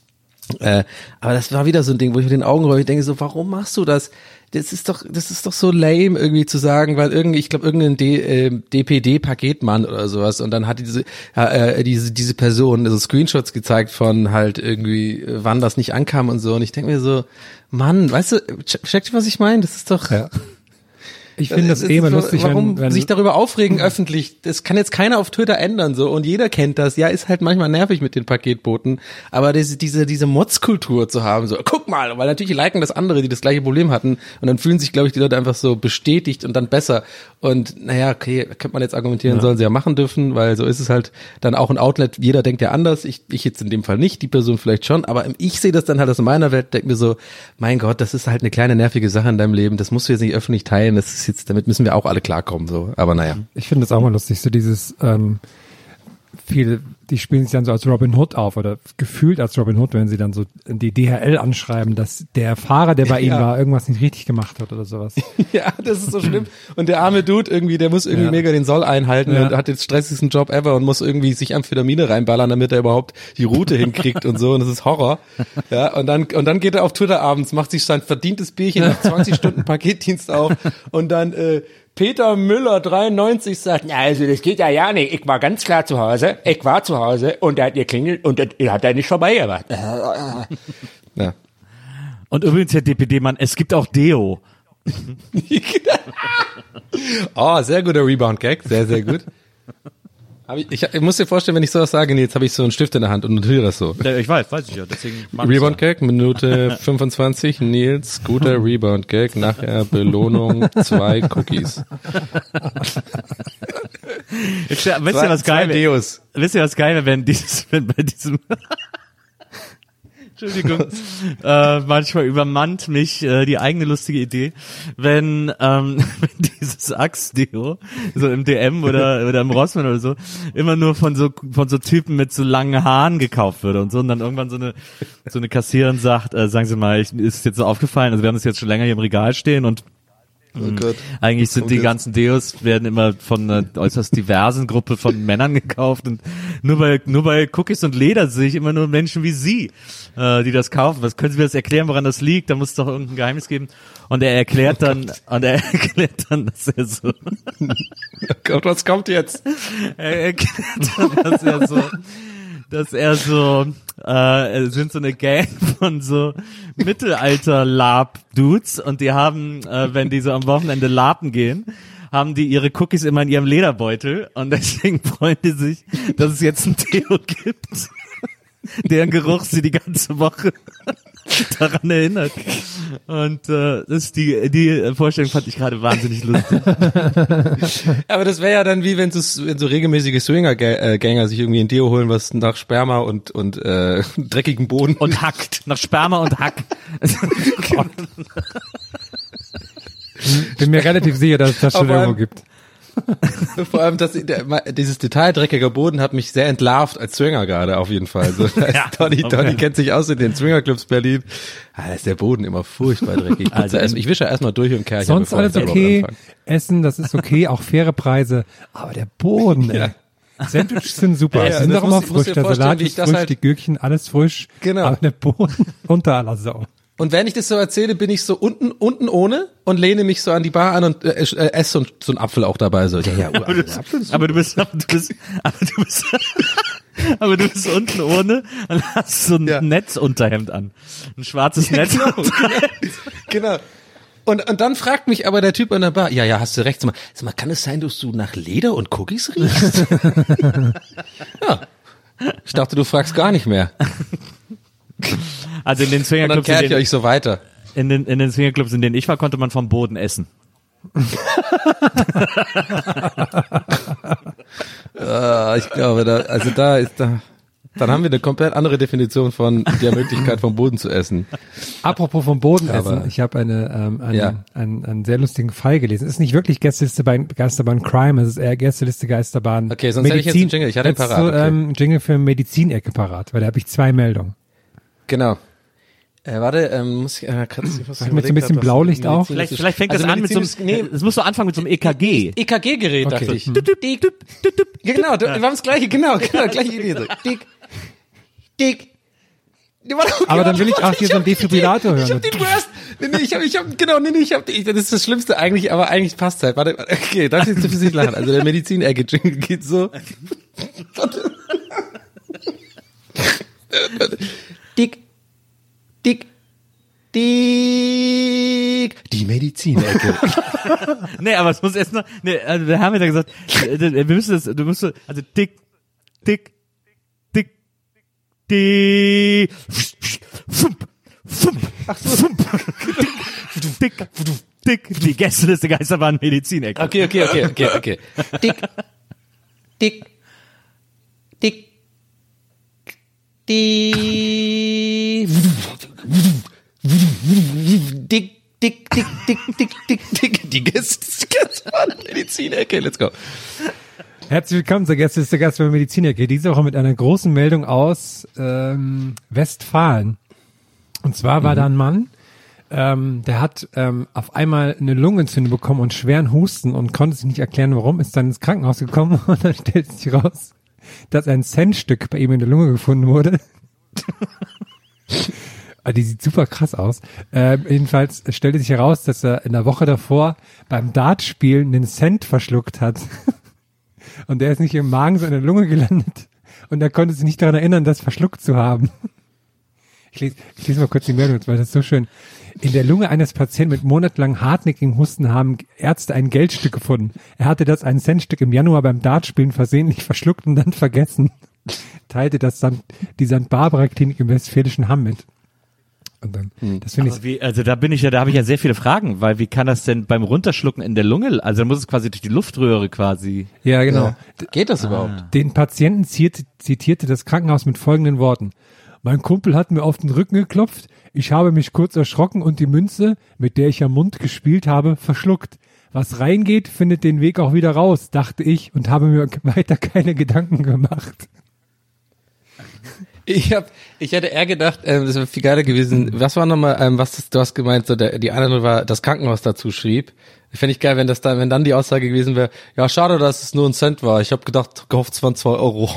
Äh, aber das war wieder so ein Ding, wo ich mit den Augen rollte, ich denke so, warum machst du das? Das ist doch, das ist doch so lame irgendwie zu sagen, weil irgendwie, ich glaube, irgendein D, äh, D P D-Paketmann oder sowas und dann hat diese, äh, diese, diese Person so Screenshots gezeigt von halt irgendwie, äh, wann das nicht ankam und so und ich denke mir so, Mann, weißt du, check, check was ich meine? Das ist doch, Ja. Ich finde das es eh immer ist so, lustig, warum wenn, wenn sich darüber aufregen öffentlich. Das kann jetzt keiner auf Twitter ändern so und jeder kennt das. Ja, ist halt manchmal nervig mit den Paketboten, aber diese diese diese Mods-Kultur zu haben, so guck mal, weil natürlich liken das andere, die das gleiche Problem hatten und dann fühlen sich, glaube ich, die Leute einfach so bestätigt und dann besser. Und naja, okay, könnte man jetzt argumentieren, Ja. sollen sie ja machen dürfen, weil so ist es halt dann auch ein Outlet. Jeder denkt ja anders. Ich ich jetzt in dem Fall nicht, die Person vielleicht schon, aber ich sehe das dann halt aus meiner Welt, denke mir so, mein Gott, das ist halt eine kleine nervige Sache in deinem Leben. Das musst du jetzt nicht öffentlich teilen. Das ist jetzt, damit müssen wir auch alle klarkommen, so. Aber naja. Ich finde das auch mal lustig, so dieses, ähm, viele, die spielen sich dann so als Robin Hood auf oder gefühlt als Robin Hood, wenn sie dann so die D H L anschreiben, dass der Fahrer, der bei ihnen Ja. war, irgendwas nicht richtig gemacht hat oder sowas. Ja, das ist so schlimm. Und der arme Dude irgendwie, der muss irgendwie Ja. mega den Soll einhalten Ja. und hat den stressigsten Job ever und muss irgendwie sich Amphetamine reinballern, damit er überhaupt die Route hinkriegt und so. Und das ist Horror. Ja, und dann, und dann geht er auf Twitter abends, macht sich sein verdientes Bierchen nach zwanzig Stunden Paketdienst auf und dann, äh, Peter Müller, dreiundneunzig, sagt, Na, also das geht ja ja nicht. Ich war ganz klar zu Hause. Ich war zu Hause und er hat geklingelt und er hat da nicht vorbeigemacht. ja. Und übrigens, Herr D P D-Mann, es gibt auch Deo. Oh, sehr guter Rebound-Gag, sehr, sehr gut. Hab ich, ich, ich muss dir vorstellen, wenn ich sowas sage, nee, jetzt habe ich so einen Stift in der Hand und notiere das so. Ja, ich weiß, weiß ich ja, deswegen mag ich's Rebound-Gag, Minute fünfundzwanzig, Nils, guter Rebound-Gag, nachher Belohnung, zwei Cookies. Jetzt, wisst ihr Zwei- was zwei geil wäre? Deos. Wisst ihr was geil wäre, wenn dieses, wenn bei diesem Entschuldigung, äh, manchmal übermannt mich äh, die eigene lustige Idee, wenn, ähm, wenn dieses Axe-Deo so im D M oder oder im Rossmann oder so immer nur von so von so Typen mit so langen Haaren gekauft würde und so und dann irgendwann so eine so eine Kassiererin sagt, äh, sagen Sie mal, ich, ist jetzt so aufgefallen, also wir haben das jetzt schon länger hier im Regal stehen und Oh Gott. eigentlich sind die ganzen Deos werden immer von einer äußerst diversen Gruppe von Männern gekauft und nur bei nur bei Cookies und Leder sehe ich immer nur Menschen wie Sie, äh, die das kaufen. Was können Sie mir das erklären, woran das liegt? Da muss es doch irgendein Geheimnis geben. Und er erklärt dann und er erklärt dann, dass er so Oh Gott, was kommt jetzt? er erklärt dann, dass er so dass er so äh, sind so eine Gang von so Mittelalter-Lab-Dudes und die haben, äh, wenn die so am Wochenende lapen gehen, haben die ihre Cookies immer in ihrem Lederbeutel und deswegen freuen die sich, dass es jetzt ein Deo gibt, deren Geruch sie die ganze Woche daran erinnert. Und äh, das ist die die Vorstellung fand ich gerade wahnsinnig lustig. Aber das wäre ja dann wie wenn so, wenn so regelmäßige Swinger-Gänger sich irgendwie ein Deo holen, was nach Sperma und und äh, dreckigem Boden Und hackt. Nach Sperma und Hack. Bin mir relativ sicher, dass es das schon Aber, irgendwo gibt. Vor allem das, der, dieses Detail dreckiger Boden hat mich sehr entlarvt als Swinger gerade auf jeden Fall. So, Ja, Donny, okay. Donny kennt sich aus in den Swingerclubs Berlin. Ah, da ist der Boden immer furchtbar dreckig. Also, also ich wische ja erstmal durch und Kercher, Sonst bevor alles ich da okay, überhaupt anfange. Essen, das ist okay, auch faire Preise, aber der Boden, ey. Sandwiches sind super, Ja, die ja, sind das doch immer muss- musst frisch, dir der vorstellen, Salat wie ich ist das frisch, halt- die Gürkchen, alles frisch, Genau. aber der Boden unter aller Sau. Und wenn ich das so erzähle, bin ich so unten unten ohne und lehne mich so an die Bar an und äh, äh, esse so, so einen Apfel auch dabei. So, ja, ja, Aber du, aber du bist, aber du bist, aber du bist, aber du bist unten ohne und hast so ein Ja. Netzunterhemd an. Ein schwarzes Netzunterhemd. Genau. Und, und dann fragt mich aber der Typ an der Bar, ja, ja, hast du recht, sag mal, sag mal, kann es sein, dass du nach Leder und Cookies riechst? Ja. Ich dachte, du fragst gar nicht mehr. Also in den Und dann Swingerclubs, kehrt in ihr den, euch so weiter. in den, in den Swingerclubs, in denen ich war, konnte man vom Boden essen. Ah, ich glaube, da, also da ist da, dann haben wir eine komplett andere Definition von der Möglichkeit vom Boden zu essen. Apropos vom Boden Aber- essen, ich habe eine, ähm, einen, Ja. einen, einen sehr lustigen Fall gelesen. Es ist nicht wirklich Gästeliste bei Geisterbahn Crime, es ist eher Gästeliste Geisterbahn Okay, sonst hätte ich jetzt einen Jingle, ich hatte ihn Jetzt parat, So, okay. ähm, Jingle für Medizinecke parat, weil da habe ich zwei Meldungen. Genau. Äh, warte, ähm, muss ich, äh, kannst du was Mach mit so ein bisschen Blaulicht auch. Vielleicht, vielleicht fängt Also das an mit so einem, medizinisch- nee. es muss so anfangen mit so einem E K G. E K G-Gerät, Okay. dachte ich. Hm. Dick, ja, genau, wir haben das gleiche, genau, genau, gleiche Idee. So. Dick, dick. Nee, warte, okay, Aber dann warte, will ich auch warte, hier so einen hab die Defibrillator Idee. hören. Ich hab den worst. Nee, nee, ich hab, ich hab, genau, nee, nee, ich hab, ich, das ist das Schlimmste eigentlich, aber eigentlich passt halt. Warte, warte, okay, darf ich jetzt für sich lachen. Also der Medizin-Ecke-Jingle geht so. Warte. Dick, dick, dick. Die Medizin-Ecke. Nee, aber es muss erst noch, nee, also wir haben ja gesagt, äh, wir müssen das, du musst so, also dick, dick, dick, dick, fump, fump, fump, dick, dick, die Gästeliste Geisterbahn Medizinecke. Okay, okay, okay, okay, okay. Dick, dick, dick, dick, dick, dick, dick, dick, dick, dick, dick, die Gästeliste Medizinecke, let's go. Herzlich willkommen zur Gästeliste Geisterbahn Medizinecke. Diese Woche mit einer großen Meldung aus ähm, Westfalen. Und zwar war Mhm. da ein Mann, ähm, der hat ähm, auf einmal eine Lungenentzündung bekommen und schweren Husten und konnte sich nicht erklären, warum, ist dann ins Krankenhaus gekommen und dann stellt sich raus, dass ein Centstück bei ihm in der Lunge gefunden wurde. Also die sieht super krass aus. Äh, jedenfalls stellte sich heraus, dass er in der Woche davor beim Dartspielen einen Cent verschluckt hat. Und der ist nicht im Magen, sondern in der Lunge gelandet. Und er konnte sich nicht daran erinnern, das verschluckt zu haben. Ich lese, ich lese mal kurz die Meldung, weil das ist so schön. In der Lunge eines Patienten mit monatelang hartnäckigem Husten haben Ärzte ein Geldstück gefunden. Er hatte das ein Centstück im Januar beim Dartspielen versehentlich verschluckt und dann vergessen. Teilte das San- die Sankt Barbara Klinik im Westfälischen Hamm mit. Und dann, das finde ich. Aber wie, also da bin ich ja, da habe ich ja sehr viele Fragen, weil wie kann das denn beim Runterschlucken in der Lunge, also da muss es quasi durch die Luftröhre quasi. Ja, genau. Ja. Geht das überhaupt? Den Patienten zitierte, zitierte das Krankenhaus mit folgenden Worten. Mein Kumpel hat mir auf den Rücken geklopft, ich habe mich kurz erschrocken und die Münze, mit der ich am Mund gespielt habe, verschluckt. Was reingeht, findet den Weg auch wieder raus, dachte ich und habe mir weiter keine Gedanken gemacht. Ich hab, ich hätte eher gedacht, ähm, das wäre viel geiler gewesen. Was war nochmal, ähm, was ist, du hast gemeint, so der, die andere war, das Krankenhaus dazu schrieb. Fände ich geil, wenn das dann, wenn dann die Aussage gewesen wäre, ja, schade, dass es nur ein Cent war. Ich habe gedacht, gehofft, es waren zwei Euro.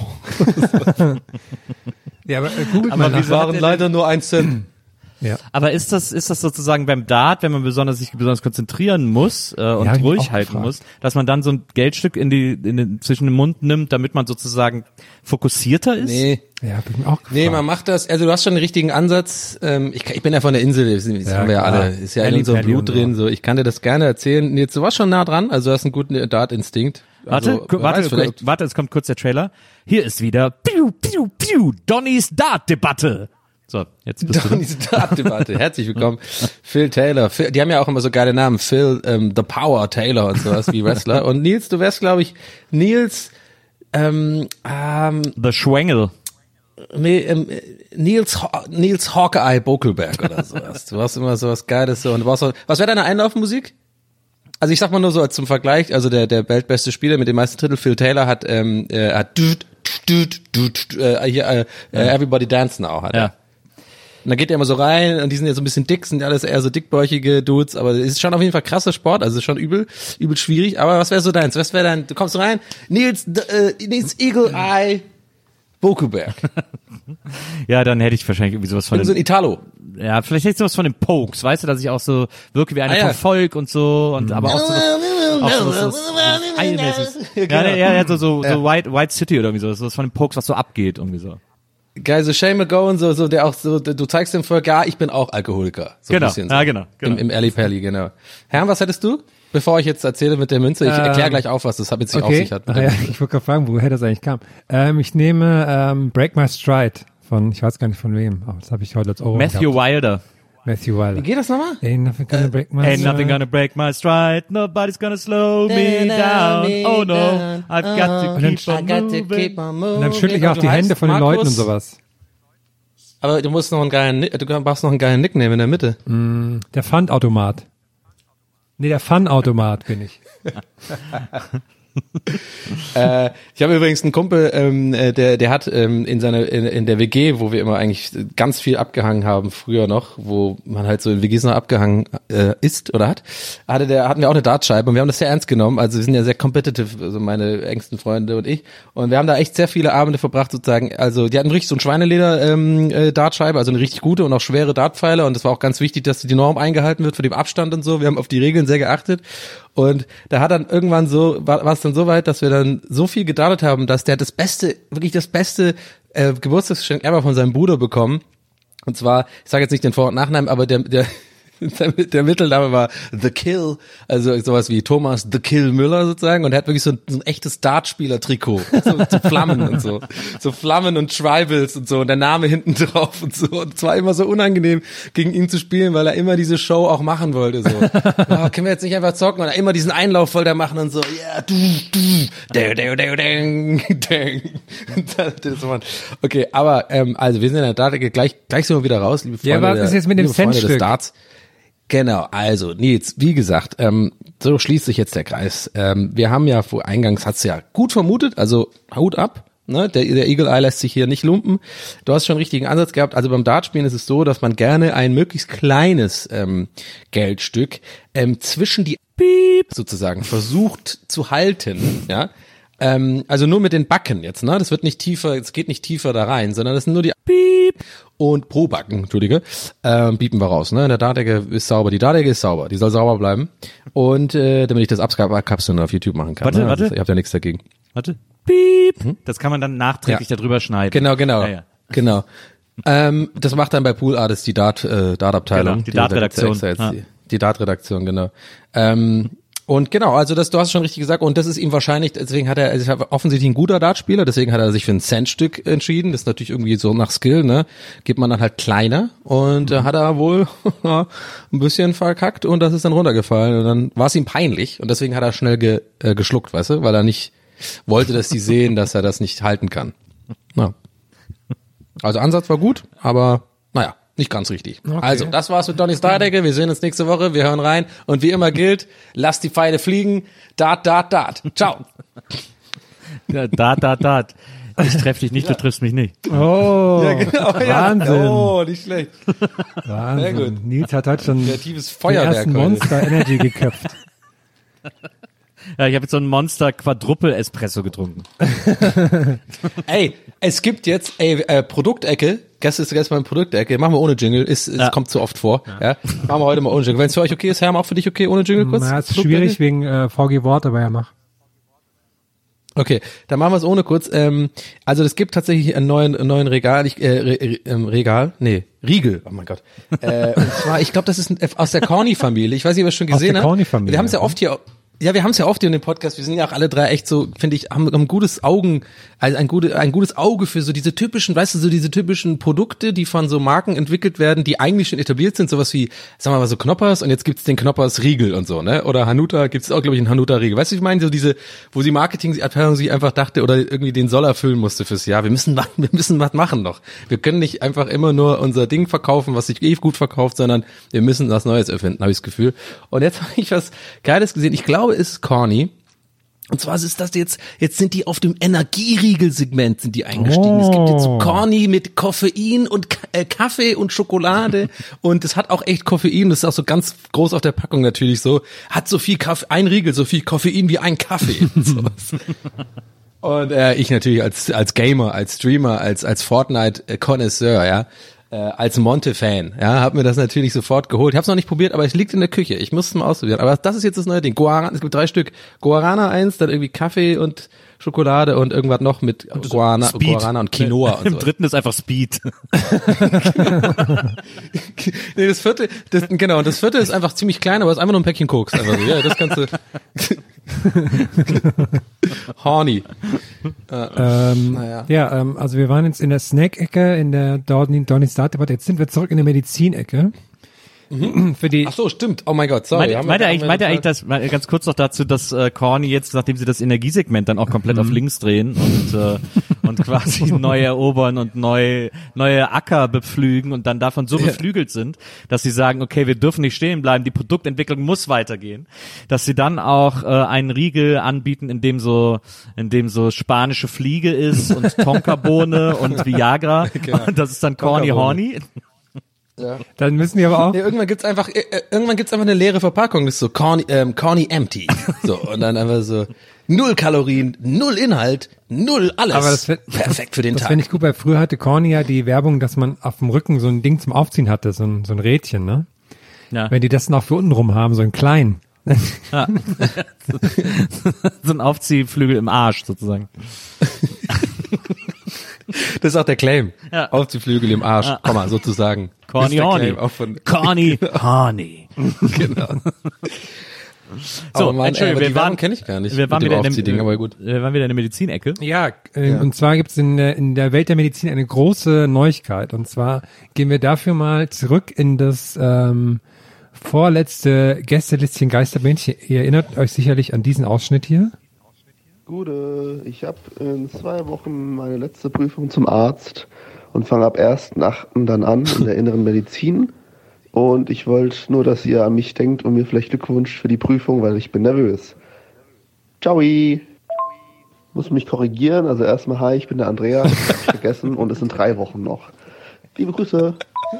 Ja, aber äh, googelt Aber mal nach. die waren leider nur ein Cent. Ja. Aber ist das, ist das sozusagen beim Dart, wenn man besonders sich besonders konzentrieren muss äh, und Ja, hab ich mich ruhig auch halten gefragt. muss, dass man dann so ein Geldstück in die, in den, zwischen den Mund nimmt, damit man sozusagen fokussierter ist? Nee. Ja, hab ich mir auch gefragt. Nee, man macht das, also du hast schon den richtigen Ansatz. Ähm, ich, ich bin ja von der Insel, das, das Ja, haben wir ja klar. alle, ist ja in Ellie unserem Pelli Blut und so. drin. So, ich kann dir das gerne erzählen. Jetzt, du warst schon nah dran, also du hast einen guten Dart-Instinkt. Warte, Also, gu- wer warte, weiß, vielleicht. gu- warte, es kommt kurz der Trailer. Hier ist wieder Piu, Piu, Piu, Donnys Dart-Debatte. So, jetzt bist du drin. Diese Dart-Debatte. Herzlich willkommen, Phil Taylor. Phil, die haben ja auch immer so geile Namen. Phil, ähm, The Power Taylor und sowas wie Wrestler. Und Nils, du wärst, glaube ich, Nils, ähm, ähm, The Schwengel. nee, ähm, Nils, Haw- Nils Hawkeye Bokelberg oder sowas. Du hast immer sowas Geiles so. Und du warst so, was wäre deine Einlaufmusik? Also ich sag mal nur so zum Vergleich, also der der weltbeste Spieler mit den meisten Titel, Phil Taylor, hat ähm, äh, hat düt, düt, düt, äh, hier, äh, äh, Everybody Dance Now hat er. Ja. Und da geht er immer so rein und die sind ja so ein bisschen dick, sind ja alles eher so dickbäuchige Dudes, aber es ist schon auf jeden Fall krasser Sport, also es ist schon übel, übel schwierig. Aber was wäre so deins? Was wäre dein, du kommst rein, Nils, äh, Nils Eagle Eye Bokelberg. Ja, dann hätte ich wahrscheinlich irgendwie sowas von Irgend so ein den, Italo. ja, vielleicht hätte ich sowas von den Pokes, weißt du, dass ich auch so wirke wie einer Ah, ja. vom Volk und so, und aber auch so was, auch so was, so was Eilmäßiges. Ja, ja, ja, so, so, so White, White City oder irgendwie so, sowas von den Pokes, was so abgeht, irgendwie so. Geil, so Shane McGowan, so, so, der auch so, du zeigst dem Volk, ja, ich bin auch Alkoholiker. So ein Genau, bisschen so. ja, genau, genau. Im, im Alley Pally, genau. Herrn, was hättest du? Bevor ich jetzt erzähle mit der Münze, ich Ähm, erkläre gleich auf, was das jetzt sich auf Okay. sich hat. Mit Ah, der ja, Münze. ich wollte gerade fragen, woher das eigentlich kam. Ähm, ich nehme ähm, Break My Stride von, ich weiß gar nicht von wem, aber das habe ich heute als Ohrwurm Matthew gehabt. Wilder. Matthew Wilder. Wie geht das nochmal? Ain't nothing gonna break my Ain't nothing stride. gonna break my stride, nobody's gonna slow me down, oh no, I've got to Und dann- keep on moving. Und dann schüttle ich auch Du die heißt Hände von den Markus, Leuten und sowas. Aber du musst noch einen geilen, Ni- du brauchst noch einen geilen Nickname in der Mitte. Der Pfandautomat. Nee, der Fun-Automat bin ich. äh, ich habe übrigens einen Kumpel, ähm, äh, der der hat ähm, in seiner in, in der W G, wo wir immer eigentlich ganz viel abgehangen haben, früher noch, wo man halt so in W Gs noch abgehangen äh, ist oder hat, hatte der hatten wir auch eine Dartscheibe und wir haben das sehr ernst genommen. Also wir sind ja sehr competitive, also meine engsten Freunde und ich, und wir haben da echt sehr viele Abende verbracht sozusagen. Also die hatten richtig so ein Schweineleder ähm, äh, Dartscheibe, also eine richtig gute und auch schwere Dartpfeile, und es war auch ganz wichtig, dass die Norm eingehalten wird für den Abstand und so. Wir haben auf die Regeln sehr geachtet. Und da hat dann irgendwann so, war, war es dann so weit, dass wir dann so viel gedartet haben, dass der das beste, wirklich das beste äh, Geburtstagsgeschenk ever von seinem Bruder bekommen. Und zwar, ich sage jetzt nicht den Vor- und Nachnamen, aber der, der, der, der Mittelname war The Kill, also sowas wie Thomas The Kill Müller sozusagen, und er hat wirklich so ein, so ein echtes Dartspieler-Trikot, so, so Flammen und so, so Flammen und Tribals und so, und der Name hinten drauf und so, und es war immer so unangenehm, gegen ihn zu spielen, weil er immer diese Show auch machen wollte, so, oh, können wir jetzt nicht einfach zocken, und er immer diesen Einlauf wollte er machen und so, ja, du, du, dang, dang, dang, dang, dang. Das war- Okay, aber, ähm, also wir sind in der Dart, gleich, gleich sind wir wieder raus, liebe Freunde. Ja, was der- ist jetzt mit dem liebe Freunde des Centstück? Darts. Genau, also Nils, wie gesagt, ähm, so schließt sich jetzt der Kreis. Ähm, wir haben ja vor eingangs, hat's ja gut vermutet, also Hut ab, ne? Der, der Eagle Eye lässt sich hier nicht lumpen. Du hast schon einen richtigen Ansatz gehabt. Also beim Dartspielen ist es so, dass man gerne ein möglichst kleines ähm, Geldstück ähm, zwischen die Piep sozusagen versucht zu halten, ja. Ähm, also nur mit den Backen jetzt, ne? Das wird nicht tiefer, es geht nicht tiefer da rein, sondern das sind nur die Piep und pro Backen, Entschuldige, ähm, biepen wir raus, ne? Der Dartdecke ist sauber, die Dartdecke ist sauber, die soll sauber bleiben. Und äh, damit ich das abkapseln auf YouTube machen kann. Warte, ne? warte. Ihr habt ja nichts dagegen. Warte. Piep. Das kann man dann nachträglich Ja. darüber schneiden. Genau, genau, Ja, ja. genau. Ähm, das macht dann bei Pool Artists die Dart, äh, Dart-Abteilung. Genau, die Dart-Redaktion. Da gibt's ja extra Ja. jetzt Die, die Dart-Redaktion, genau. Ähm, Und genau, also das, du hast schon richtig gesagt, und das ist ihm wahrscheinlich, deswegen hat er, also er offensichtlich ein guter Dartspieler, deswegen hat er sich für ein Centstück entschieden, das ist natürlich irgendwie so nach Skill, ne, gibt man dann halt kleiner, und äh, hat er wohl ein bisschen verkackt, und das ist dann runtergefallen, und dann war es ihm peinlich, und deswegen hat er schnell ge, äh, geschluckt, weißt du, weil er nicht wollte, dass die sehen, dass er das nicht halten kann. Ja. Also Ansatz war gut, aber naja, nicht ganz richtig. Okay. Also, das war's mit Donny's Dartecke. Wir sehen uns nächste Woche. Wir hören rein. Und wie immer gilt, lasst die Pfeile fliegen. Dart, Dart, Dart. Ciao. Ja, Dart, Dart, Dart. Ich treffe dich nicht, ja. Du triffst mich nicht. Oh, ja, genau, Wahnsinn. Ja. Oh, nicht schlecht. Wahnsinn. Sehr gut. Nils hat heute schon kreatives Feuerwerk den ersten Monster Energy geköpft. Ja, ich habe jetzt so einen Monster Quadruple Espresso getrunken. Ey, es gibt jetzt, ey, äh, Produktecke. Gestern ist gestern mal Produktecke. Machen wir ohne Jingle. Ist, es ja. kommt zu oft vor. Ja. ja. Machen wir heute mal ohne Jingle. Wenn es für euch okay ist, Herm, auch für dich okay ohne Jingle kurz? Na, ist schwierig wegen äh, V G Wort, aber ja, mach. Okay, dann machen wir es ohne kurz. Ähm, also es gibt tatsächlich einen neuen, einen neuen Regal, ich, äh, Re, Re, Regal, nee, Riegel. Oh mein Gott. Äh, und zwar, ich glaube, das ist ein, aus der Corny-Familie. Ich weiß nicht, ob ihr es schon gesehen habt. Corny-Familie. Wir haben es ja oft hier. Ja, wir haben es ja oft hier in dem Podcast, wir sind ja auch alle drei echt so, finde ich, haben ein gutes Augen, also ein, gute, ein gutes Auge für so diese typischen, weißt du, so diese typischen Produkte, die von so Marken entwickelt werden, die eigentlich schon etabliert sind, sowas wie, sagen wir mal so Knoppers, und jetzt gibt's den Knoppers Riegel und so, ne? Oder Hanuta, gibt's auch, glaube ich, einen Hanuta Riegel. Weißt du, ich meine, so diese, wo die Marketingabteilung sich einfach dachte oder irgendwie den Soll erfüllen musste fürs Jahr. Wir müssen, wir müssen was machen noch. Wir können nicht einfach immer nur unser Ding verkaufen, was sich eh gut verkauft, sondern wir müssen was Neues erfinden, habe ich das Gefühl. Und jetzt habe ich was Geiles gesehen. Ich glaube, es ist Corny. Und zwar ist das jetzt, jetzt sind die auf dem Energieriegel-Segment sind die eingestiegen. Oh. Es gibt jetzt so Corny mit Koffein und K- äh, Kaffee und Schokolade, und es hat auch echt Koffein, das ist auch so ganz groß auf der Packung natürlich so, hat so viel Kaffee, ein Riegel, so viel Koffein wie ein Kaffee. Und, sowas. Und äh, ich natürlich als als Gamer, als Streamer, als als Fortnite-Connoisseur, ja, äh, als Monte-Fan, ja, hab mir das natürlich sofort geholt. Ich hab's noch nicht probiert, aber es liegt in der Küche. Ich muss es mal ausprobieren. Aber das ist jetzt das neue Ding. Guarana, es gibt drei Stück. Guarana eins, dann irgendwie Kaffee und Schokolade und irgendwas noch mit Guarana, Guarana und Quinoa und so. Im dritten ist einfach Speed. Nee, das vierte, das, genau, und das vierte ist einfach ziemlich klein, aber ist einfach nur ein Päckchen Koks. Einfach so. Ja, das kannst du. Horny. Ähm, naja. Ja, ähm, also wir waren jetzt in der Snack-Ecke, in der Donny's Dartdebatte. Jetzt sind wir zurück in der Medizin-Ecke. Mhm. Für die Ach so, stimmt. Oh mein Gott, sorry. Meint meint er eigentlich, meint er eigentlich das, ganz kurz noch dazu, dass äh, Corny jetzt, nachdem sie das Energiesegment dann auch komplett mhm. auf links drehen und äh, und quasi neu erobern und neue neue Acker bepflügen und dann davon so beflügelt sind, dass sie sagen, okay, wir dürfen nicht stehen bleiben, die Produktentwicklung muss weitergehen, dass sie dann auch äh, einen Riegel anbieten, in dem so in dem so spanische Fliege ist und Tonkabohne und Viagra, genau. Und das ist dann Corny Horny. Ja. Dann müssen die aber auch. Nee, irgendwann gibt's einfach, äh, irgendwann gibt's einfach eine leere Verpackung, das ist so Corny, ähm, Corny Empty. So, und dann einfach so, null Kalorien, null Inhalt, null alles. Aber das find, perfekt für den das Tag. Das finde ich gut, weil früher hatte Corny ja die Werbung, dass man auf dem Rücken so ein Ding zum Aufziehen hatte, so ein, so ein Rädchen, ne? Ja. Wenn die das noch für unten rum haben, so ein klein. Ja. So ein Aufziehflügel im Arsch, sozusagen. Das ist auch der Claim. Ja. Aufziehflügel im Arsch, ja. Komma, sozusagen. Corny Horny. Corny Horny. Genau. So, oh Mann, Entschuldigung, ey, wir waren, kenne ich gar nicht. Wir waren, wieder in der, aber gut. wir waren wieder in der Medizinecke. Ja, äh, ja, und zwar gibt es in der, in der Welt der Medizin eine große Neuigkeit. Und zwar gehen wir dafür mal zurück in das ähm, vorletzte Gästelistchen Geisterbändchen. Ihr erinnert euch sicherlich an diesen Ausschnitt hier. Gute, ich habe in zwei Wochen meine letzte Prüfung zum Arzt und fange ab ersten achten dann an in der inneren Medizin. Und ich wollte nur, dass ihr an mich denkt und mir vielleicht Glückwunsch für die Prüfung, weil ich bin nervös. Ciao. Muss mich korrigieren, also erstmal hi, ich bin der Andrea, hab ich vergessen und es sind drei Wochen noch. Liebe Grüße.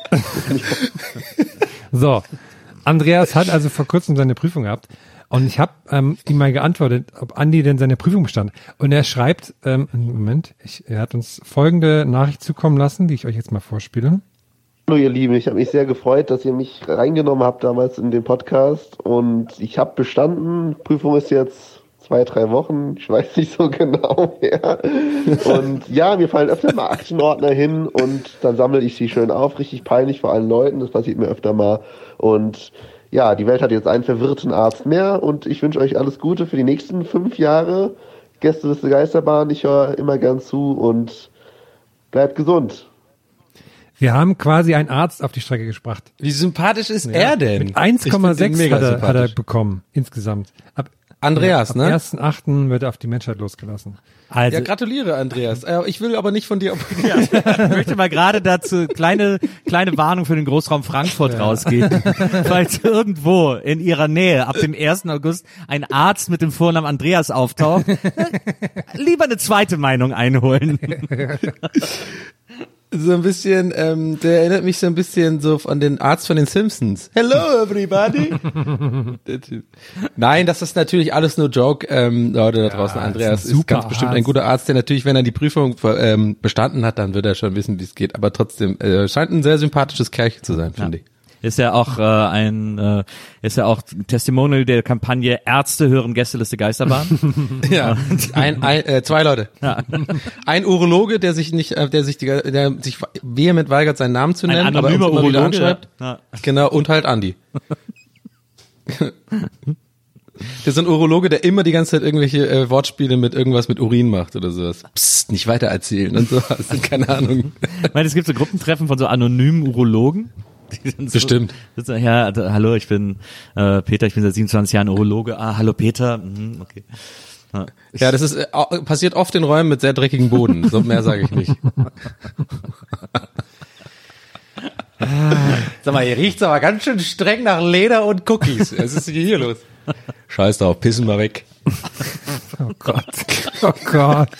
So, Andreas hat also vor kurzem seine Prüfung gehabt. Und ich habe ähm, ihm mal geantwortet, ob Andi denn seine Prüfung bestand. Und er schreibt, ähm, Moment, ich, er hat uns folgende Nachricht zukommen lassen, die ich euch jetzt mal vorspiele. Hallo ihr Lieben, ich habe mich sehr gefreut, dass ihr mich reingenommen habt damals in den Podcast. Und ich habe bestanden, Prüfung ist jetzt zwei, drei Wochen, ich weiß nicht so genau mehr. Und ja, mir fallen öfter mal Aktenordner hin und dann sammle ich sie schön auf, richtig peinlich vor allen Leuten, das passiert mir öfter mal. Und ja, die Welt hat jetzt einen verwirrten Arzt mehr und ich wünsche euch alles Gute für die nächsten fünf Jahre. Gästeliste Geisterbahn, ich höre immer gern zu und bleibt gesund. Wir haben quasi einen Arzt auf die Strecke gebracht. Wie sympathisch ist Ja. er denn? Mit eins Komma sechs mega hat, er- hat er sympathisch. bekommen, insgesamt. Ab, Andreas, ab ne? ersten achten wird er auf die Menschheit losgelassen. Also, Ja, gratuliere, Andreas. Äh, Ich will aber nicht von dir. ich möchte mal gerade dazu kleine kleine Warnung für den Großraum Frankfurt rausgeben. Falls irgendwo in ihrer Nähe ab dem ersten August ein Arzt mit dem Vornamen Andreas auftaucht, lieber eine zweite Meinung einholen. So ein bisschen, ähm, der erinnert mich so ein bisschen so an den Arzt von den Simpsons. Hello everybody. Der Typ. Nein, das ist natürlich alles nur Joke. Ähm, Leute da draußen, ist Andreas ein ist, super ganz bestimmt Arzt. ein guter Arzt, der natürlich, wenn er die Prüfung ähm, bestanden hat, dann wird er schon wissen, wie es geht. Aber trotzdem, äh, scheint ein sehr sympathisches Kerlchen zu sein, finde ich. Ist ja auch äh, ein äh, ist ja auch Testimonial der Kampagne Ärzte hören Gästeliste Geisterbahn. Ja, ein, ein, äh, zwei Leute. Ja. Ein Urologe, der sich nicht, äh, der sich, die, der sich vehement weigert, seinen Namen zu Ein nennen, aber uns anonymer immer wieder Urologe. anschreibt. Ja. Genau, und halt Andi. Der ist so ein Urologe, der immer die ganze Zeit irgendwelche äh, Wortspiele mit irgendwas mit Urin macht oder sowas. Psst, nicht weiter erzählen und so. Das sind keine Ahnung. Ich meine, es gibt so Gruppentreffen von so anonymen Urologen. Die sind so, Bestimmt. sitzen, ja, da, hallo, ich bin äh, Peter, ich bin seit siebenundzwanzig Jahren Urologe. Ah, hallo Peter. Mhm, okay. Ja, Ja, das ist äh, au- passiert oft in Räumen mit sehr dreckigem Boden. So mehr sage ich nicht. Sag mal, hier riecht's aber ganz schön streng nach Leder und Cookies. Was ist denn hier los? Scheiß drauf, pissen wir weg. Oh Gott. Oh Gott.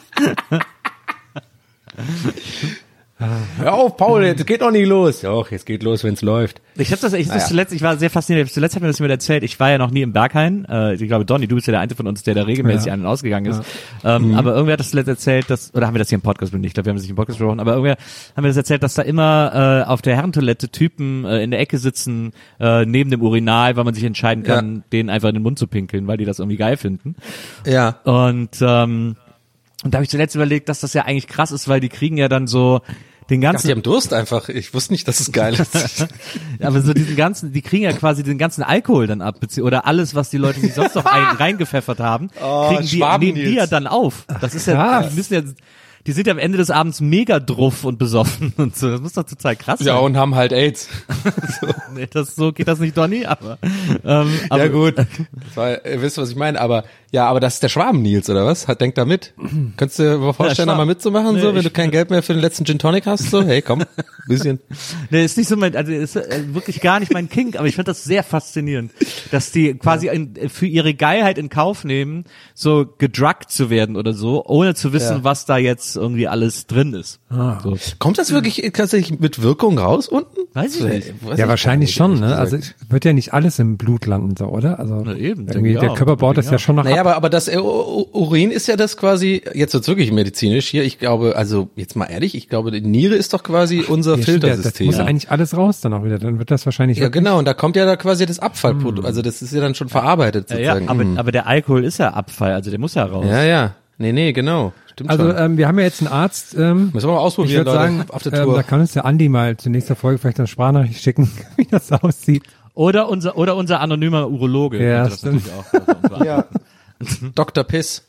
Hör auf, Paul, jetzt geht noch nicht los. Doch, jetzt geht los, wenn's läuft. Ich habe das, ich Naja. das zuletzt, ich war sehr fasziniert. Zuletzt hat mir das jemand erzählt. Ich war ja noch nie im Berghain. Äh, ich glaube, Donny, du bist ja der Einzige von uns, der da regelmäßig Ja. ein- und ausgegangen ist. Ähm, Mhm. Aber irgendwer hat das zuletzt erzählt, dass, oder haben wir das hier im Podcast benutzt? Ich glaube, wir haben das nicht im Podcast besprochen. Aber irgendwer haben wir das erzählt, dass da immer äh, auf der Herrentoilette Typen äh, in der Ecke sitzen äh, neben dem Urinal, weil man sich entscheiden kann, Ja. denen einfach in den Mund zu pinkeln, weil die das irgendwie geil finden. Ja. Und ähm, und da habe ich zuletzt überlegt, dass das ja eigentlich krass ist, weil die kriegen ja dann so den Ach, ganzen die haben Durst einfach. Ich wusste nicht, dass es geil ist. aber so diesen ganzen, die kriegen ja quasi den ganzen Alkohol dann ab, bezieh- oder alles, was die Leute sich sonst noch ein, reingepfeffert haben, Oh, kriegen die, Schwaben nehmen die Nils. ja dann auf. Das ist ja, krass. die müssen ja, die sind ja am Ende des Abends mega druff und besoffen und so. Das muss doch total krass Ja, sein. und haben halt AIDS. Nee, das, so geht das nicht, Donny, aber, ähm, aber Ja gut, das war, ihr wisst, was ich meine, aber ja, aber das ist der Schwaben Nils, oder was? Hat, denkt da mit. Könntest du dir mal vorstellen, Ja, da mal mitzumachen, Nee, so, wenn ich- du kein Geld mehr für den letzten Gin Tonic hast, so, hey, komm, bisschen. Nee, ist nicht so mein, also ist äh, wirklich gar nicht mein Kink, aber ich finde das sehr faszinierend, dass die quasi in, für ihre Geilheit in Kauf nehmen, so gedruckt zu werden oder so, ohne zu wissen, Ja. was da jetzt irgendwie alles drin ist. So. Kommt das wirklich tatsächlich mit Wirkung raus unten? Weiß ich So, nicht. weiß Ja, ich wahrscheinlich gar nicht, schon, ne? ehrlich Also gesagt. es wird ja nicht alles im Blut landen, so, oder? Also Na eben, denke irgendwie ich der auch. Körper baut das Denke ja ich schon noch Naja, ab. aber, aber das äh, U- Urin ist ja das quasi, jetzt wird's wirklich medizinisch hier, ich glaube, also jetzt mal ehrlich, ich glaube, die Niere ist doch quasi unser Ja, stimmt, ja, das Filtersystem. muss ja eigentlich alles raus dann auch wieder. Dann wird das wahrscheinlich Ja, wirklich- genau, und da kommt ja da quasi das Abfallprodukt, also das ist ja dann schon verarbeitet Ja, ja, sozusagen. aber, Mhm. aber der Alkohol ist ja Abfall, also der muss ja raus. ja, ja, nee, nee, genau, stimmt Also schon. ähm, wir haben ja jetzt einen Arzt. Ähm, Müssen wir mal ich ausprobieren, würde Leute, sagen, auf der ähm, Tour. da kann uns der Andi mal zur nächsten Folge vielleicht eine Sprachnachricht schicken, wie das aussieht. Oder unser, oder unser anonymer Urologe. Ja, könnte das stimmt. natürlich auch. Also, uns Ja. Doktor Piss.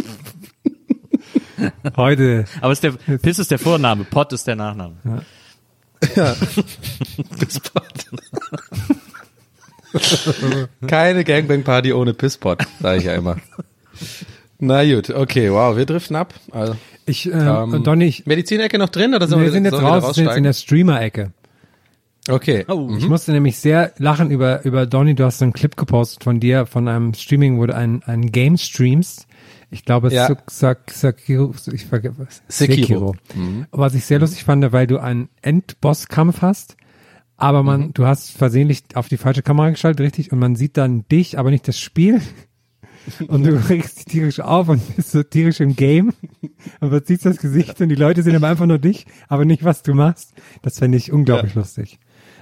Heute. Aber ist der, Piss ist der Vorname, Pott ist der Nachname. Keine Gangbang-Party ohne Pisspot, sage ich ja immer. Na gut, okay, wow, wir driften ab. Also, Ich, äh, ähm, Donny, ich, Medizinecke noch drin oder sollen wir wir, sind jetzt sollen wir raus, wieder wir sind jetzt in raussteigen? der Streamer-Ecke. Okay. Oh, Ich musste nämlich sehr lachen über, über Donny, du hast so einen Clip gepostet von dir, von einem Streaming, wo du ein, ein Game streamst. Ich glaube, Ja. Suk- Sak- Sakiro, ich vergesse, was? Sekiro. Was ich sehr lustig fand, weil du einen Endbosskampf hast, aber man, Mhm. du hast versehentlich auf die falsche Kamera geschaltet, richtig, und man sieht dann dich, aber nicht das Spiel. Und du regst dich tierisch auf und bist so tierisch im Game. Und man sieht das Gesicht und die Leute sehen aber einfach nur dich, aber nicht, was du machst. Das fände ich unglaublich lustig.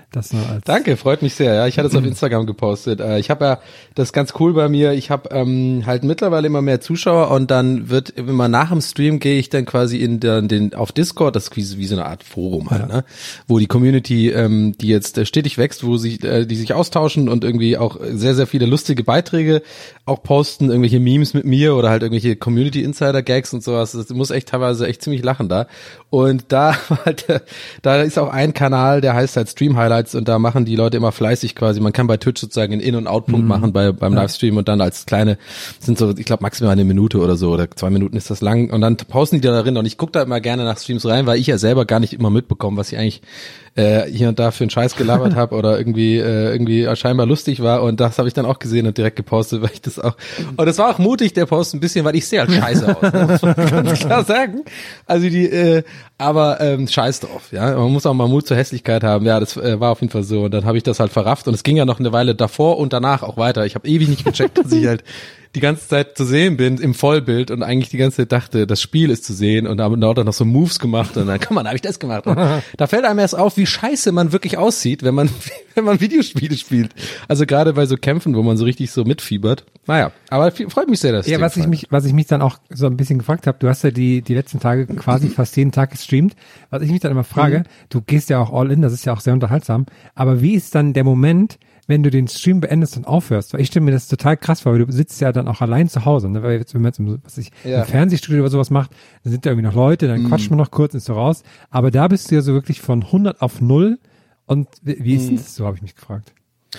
Das nur als Danke, freut mich sehr. Ja, ich hatte es auf Instagram gepostet. Äh, ich habe ja, das ist ganz cool bei mir, ich habe ähm, halt mittlerweile immer mehr Zuschauer und dann wird immer nach dem Stream gehe ich dann quasi in den, den auf Discord, das ist wie, wie so eine Art Forum halt, ja. ne, wo die Community, ähm, die jetzt äh, stetig wächst, wo sich, äh, die sich austauschen und irgendwie auch sehr, sehr viele lustige Beiträge auch posten, irgendwelche Memes mit mir oder halt irgendwelche Community Insider Gags und sowas. Das muss echt teilweise echt ziemlich lachen da. Und da halt, da ist auch ein Kanal, der heißt halt Stream Highlights und da machen die Leute immer fleißig quasi. Man kann bei Twitch sozusagen einen In- und Out-Punkt mhm. machen bei beim ja. Livestream und dann als kleine, sind so, ich glaube maximal eine Minute oder so oder zwei Minuten ist das lang und dann posten die da darin und ich gucke da immer gerne nach Streams rein, weil ich ja selber gar nicht immer mitbekomme, was ich eigentlich äh, hier und da für einen Scheiß gelabert habe oder irgendwie äh, irgendwie scheinbar lustig war und das habe ich dann auch gesehen und direkt gepostet, weil ich das auch und das war auch mutig, der Post ein bisschen, weil ich sehe halt scheiße aus, ne? muss man ganz klar sagen. Also die, äh, aber ähm, scheiß drauf, ja, man muss auch mal Mut zur Hässlichkeit haben, ja, das äh, war auf jeden Fall so und dann habe ich das halt verrafft und es ging ja noch eine Weile davor und danach auch weiter. Ich habe ewig nicht gecheckt, dass ich halt die ganze Zeit zu sehen bin im Vollbild und eigentlich die ganze Zeit dachte, das Spiel ist zu sehen und haben dort noch so Moves gemacht und dann, komm mal, habe ich das gemacht. Und da fällt einem erst auf, wie scheiße man wirklich aussieht, wenn man wenn man Videospiele spielt. Also gerade bei so Kämpfen, wo man so richtig so mitfiebert. Naja, aber freut mich sehr, dass ja, was ich mich was ich mich dann auch so ein bisschen gefragt habe, du hast ja die die letzten Tage quasi fast jeden Tag gestreamt. Was ich mich dann immer frage, mhm. du gehst ja auch all in, das ist ja auch sehr unterhaltsam, aber wie ist dann der Moment, wenn du den Stream beendest und aufhörst? Weil ich stelle mir das total krass vor, weil du sitzt ja dann auch allein zu Hause, ne? Weil jetzt, wenn man jetzt was ich, ja. im Fernsehstudio oder sowas macht, dann sind da irgendwie noch Leute, dann mm. quatscht man noch kurz und ist so raus. Aber da bist du ja so wirklich von hundert auf null. Und wie, wie ist denn das so, habe ich mich gefragt.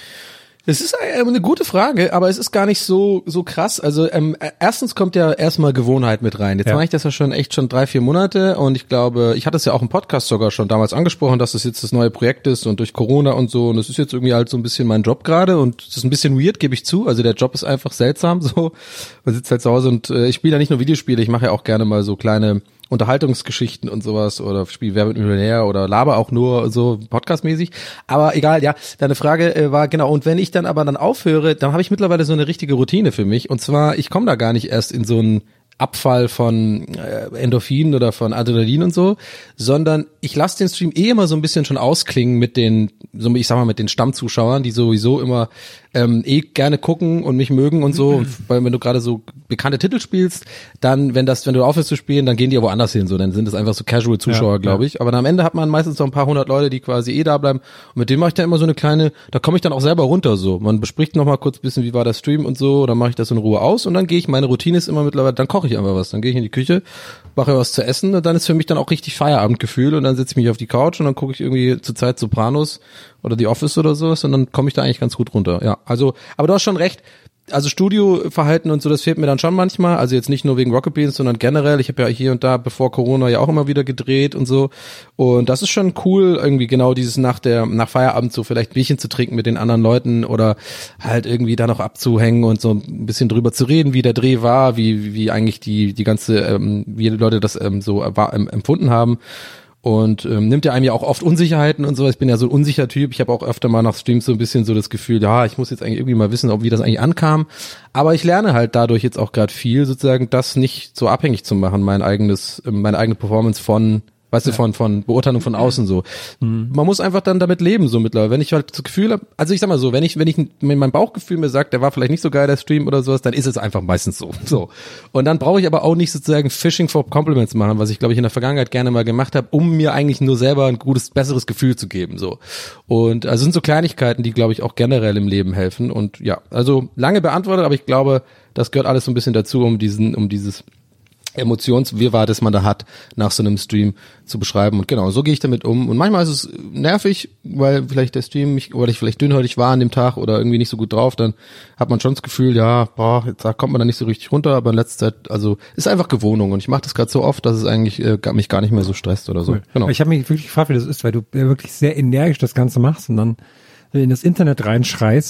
Es ist eine gute Frage, aber es ist gar nicht so so krass. Also ähm, erstens kommt ja erstmal Gewohnheit mit rein. Jetzt ja. mache ich das ja schon echt schon drei, vier Monate und ich glaube, ich hatte es ja auch im Podcast sogar schon damals angesprochen, dass das jetzt das neue Projekt ist und durch Corona und so und es ist jetzt irgendwie halt so ein bisschen mein Job gerade und es ist ein bisschen weird, gebe ich zu. Also der Job ist einfach seltsam so. Man sitzt halt zu Hause und äh, ich spiele ja nicht nur Videospiele, ich mache ja auch gerne mal so kleine Unterhaltungsgeschichten und sowas oder spiel Wer wird Millionär oder laber auch nur so podcastmäßig. Aber egal, ja, deine Frage äh, war genau. Und wenn ich dann aber dann aufhöre, dann habe ich mittlerweile so eine richtige Routine für mich. Und zwar, ich komme da gar nicht erst in so einen Abfall von äh, Endorphinen oder von Adrenalin und so, sondern ich lasse den Stream eh immer so ein bisschen schon ausklingen mit den, so ich sag mal, mit den Stammzuschauern, die sowieso immer ähm, eh gerne gucken und mich mögen und so. Und weil wenn du gerade so bekannte Titel spielst, dann, wenn das, wenn du aufhörst zu spielen, dann gehen die ja woanders hin, so, dann sind das einfach so Casual-Zuschauer, ja, glaube ich. Ja. Aber dann am Ende hat man meistens so ein paar hundert Leute, die quasi eh da bleiben. Und mit denen mache ich dann immer so eine kleine, da komme ich dann auch selber runter, so. Man bespricht noch mal kurz ein bisschen, wie war der Stream und so, dann mache ich das in Ruhe aus und dann gehe ich, meine Routine ist immer mittlerweile, dann koche ich einfach was. Dann gehe ich in die Küche, mache was zu essen und dann ist für mich dann auch richtig Feierabendgefühl und dann setze ich mich auf die Couch und dann gucke ich irgendwie zur Zeit Sopranos oder The Office oder sowas und dann komme ich da eigentlich ganz gut runter. Ja, also, aber du hast schon recht. Also Studioverhalten und so, das fehlt mir dann schon manchmal. Also jetzt nicht nur wegen Rocket Beans, sondern generell. Ich habe ja hier und da bevor Corona ja auch immer wieder gedreht und so. Und das ist schon cool, irgendwie genau dieses nach der nach Feierabend so vielleicht ein Bierchen zu trinken mit den anderen Leuten oder halt irgendwie da noch abzuhängen und so ein bisschen drüber zu reden, wie der Dreh war, wie wie eigentlich die die ganze ähm, wie die Leute das ähm, so war, ähm, empfunden haben. Und ähm, nimmt ja einem ja auch oft Unsicherheiten und so. Ich bin ja so ein unsicher Typ. Ich habe auch öfter mal nach Streams so ein bisschen so das Gefühl, ja, ich muss jetzt eigentlich irgendwie mal wissen, ob wie das eigentlich ankam. Aber ich lerne halt dadurch jetzt auch gerade viel, sozusagen das nicht so abhängig zu machen, mein eigenes, meine eigene Performance von, weißt ja. du, von von Beurteilung von außen so. Mhm. Man muss einfach dann damit leben so mittlerweile. Wenn ich halt das Gefühl habe, also ich sag mal so, wenn ich wenn ich wenn mein Bauchgefühl mir sagt, der war vielleicht nicht so geil der Stream oder sowas, dann ist es einfach meistens so. So. Und dann brauche ich aber auch nicht sozusagen Fishing for Compliments machen, was ich glaube ich in der Vergangenheit gerne mal gemacht habe, um mir eigentlich nur selber ein gutes besseres Gefühl zu geben so. Und also sind so Kleinigkeiten, die glaube ich auch generell im Leben helfen und ja, also lange beantwortet, aber ich glaube, das gehört alles so ein bisschen dazu, um diesen um dieses Emotionswirrwarr, das man da hat, nach so einem Stream zu beschreiben. Und genau, so gehe ich damit um. Und manchmal ist es nervig, weil vielleicht der Stream mich, oder ich vielleicht dünnhäutig war an dem Tag oder irgendwie nicht so gut drauf, dann hat man schon das Gefühl, ja, boah, jetzt da kommt man da nicht so richtig runter, aber in letzter Zeit, also ist einfach Gewohnung. Und ich mache das gerade so oft, dass es eigentlich äh, mich gar nicht mehr so stresst oder so. Cool. Genau. Ich habe mich wirklich gefragt, wie das ist, weil du wirklich sehr energisch das Ganze machst und dann in das Internet reinschreist.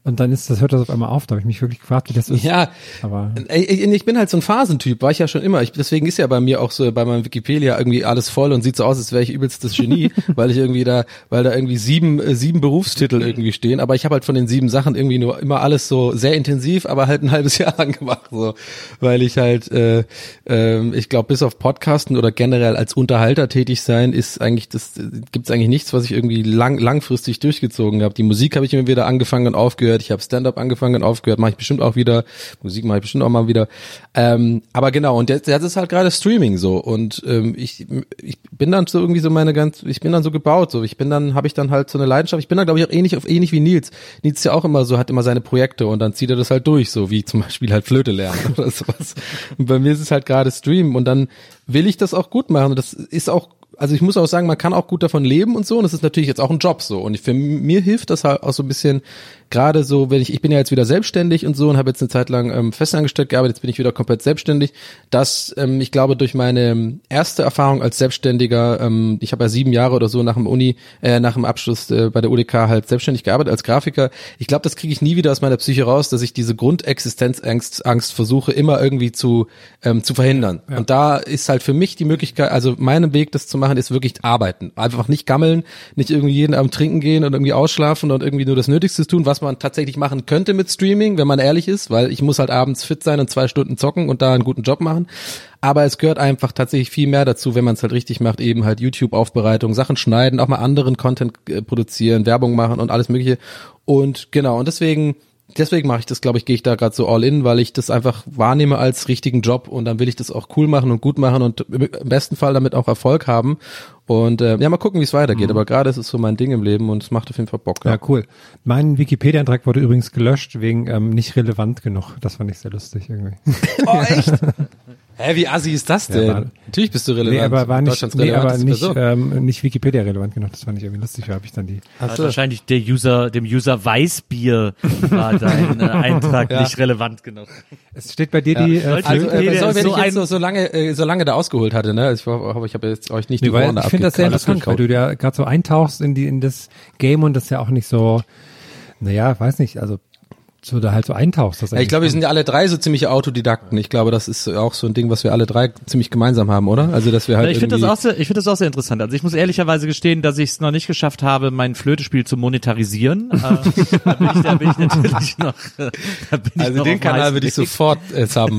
Und dann ist das, hört das auf einmal auf. Da habe ich mich wirklich gefragt, wie das ist. Ja, aber ich, ich bin halt so ein Phasentyp, war ich ja schon immer. Ich, deswegen ist ja bei mir auch so bei meinem Wikipedia irgendwie alles voll und sieht so aus, als wäre ich übelst das Genie, weil ich irgendwie da, weil da irgendwie sieben äh, sieben Berufstitel irgendwie stehen. Aber ich habe halt von den sieben Sachen irgendwie nur immer alles so sehr intensiv, aber halt ein halbes Jahr lang gemacht, so, weil ich halt, äh, äh, ich glaube, bis auf Podcasten oder generell als Unterhalter tätig sein, ist eigentlich das gibt's eigentlich nichts, was ich irgendwie lang langfristig durchgezogen habe. Die Musik habe ich immer wieder angefangen und aufgehört. Ich habe Stand-up angefangen und aufgehört, mache ich bestimmt auch wieder. Musik mache ich bestimmt auch mal wieder. Ähm, aber genau, und jetzt, jetzt ist halt gerade Streaming so. Und ähm, ich, ich bin dann so irgendwie so meine ganz, ich bin dann so gebaut. So, ich bin dann, habe ich dann halt so eine Leidenschaft. Ich bin dann, glaube ich, auch ähnlich, ähnlich wie Nils. Nils ist ja auch immer so, hat immer seine Projekte und dann zieht er das halt durch, so wie zum Beispiel halt Flöte lernen oder sowas. Und bei mir ist es halt gerade Streamen und dann will ich das auch gut machen. Und das ist auch, also ich muss auch sagen, man kann auch gut davon leben und so, und das ist natürlich jetzt auch ein Job so, und für mir hilft das halt auch so ein bisschen, gerade so, wenn ich, ich bin ja jetzt wieder selbstständig und so und habe jetzt eine Zeit lang ähm, festangestellt gearbeitet, jetzt bin ich wieder komplett selbstständig, dass ähm, ich glaube, durch meine erste Erfahrung als Selbstständiger, ähm, ich habe ja sieben Jahre oder so nach dem Uni, äh, nach dem Abschluss äh, bei der U D K halt selbstständig gearbeitet als Grafiker, ich glaube, das kriege ich nie wieder aus meiner Psyche raus, dass ich diese Grundexistenzangst Angst versuche, immer irgendwie zu ähm, zu verhindern. Ja. Und da ist halt für mich die Möglichkeit, also mein Weg, das zu machen, ist wirklich arbeiten. Einfach nicht gammeln, nicht irgendwie jeden Abend trinken gehen und irgendwie ausschlafen und irgendwie nur das Nötigste tun, was man tatsächlich machen könnte mit Streaming, wenn man ehrlich ist, weil ich muss halt abends fit sein und zwei Stunden zocken und da einen guten Job machen. Aber es gehört einfach tatsächlich viel mehr dazu, wenn man es halt richtig macht, eben halt YouTube-Aufbereitung, Sachen schneiden, auch mal anderen Content äh, produzieren, Werbung machen und alles Mögliche. Und genau, und deswegen Deswegen mache ich das, glaube ich, gehe ich da gerade so all in, weil ich das einfach wahrnehme als richtigen Job, und dann will ich das auch cool machen und gut machen und im besten Fall damit auch Erfolg haben. Und äh, ja, mal gucken, wie es weitergeht. Mhm. Aber gerade ist es so mein Ding im Leben und es macht auf jeden Fall Bock. Ja, ja, cool. Mein Wikipedia-Eintrag wurde übrigens gelöscht wegen ähm, nicht relevant genug. Das fand ich sehr lustig irgendwie. Oh, echt? Hä, wie assi ist das denn? Ja, war, Natürlich bist du relevant. Nee, aber war nicht, nee, aber nicht, ähm, nicht Wikipedia relevant genug. Das fand ich irgendwie lustig. Da habe ich dann die. Also wahrscheinlich der User, dem User Weißbier war dein äh, Eintrag ja. nicht relevant genug. Es steht bei dir ja. die. Äh, also, äh, so, wenn so ich jetzt so, so lange, äh, so lange da ausgeholt hatte, ne? Ich hoffe, ich habe jetzt euch nicht nee, die Worte Ich finde das sehr interessant, weil du ja gerade so eintauchst in die in das Game und das ja auch nicht so. Naja, weiß nicht. Also so da halt so eintauchst. Das ja, ich glaube, wir sind ja alle drei so ziemliche Autodidakten. Ich glaube, das ist auch so ein Ding, was wir alle drei ziemlich gemeinsam haben, oder? Also, dass wir halt ich finde das auch sehr, ich finde das auch sehr interessant. Also, ich muss ehrlicherweise gestehen, dass ich es noch nicht geschafft habe, mein Flötespiel zu monetarisieren. äh, da, bin ich, da bin ich natürlich noch. Da bin ich also noch den Kanal würde ich sofort äh, haben.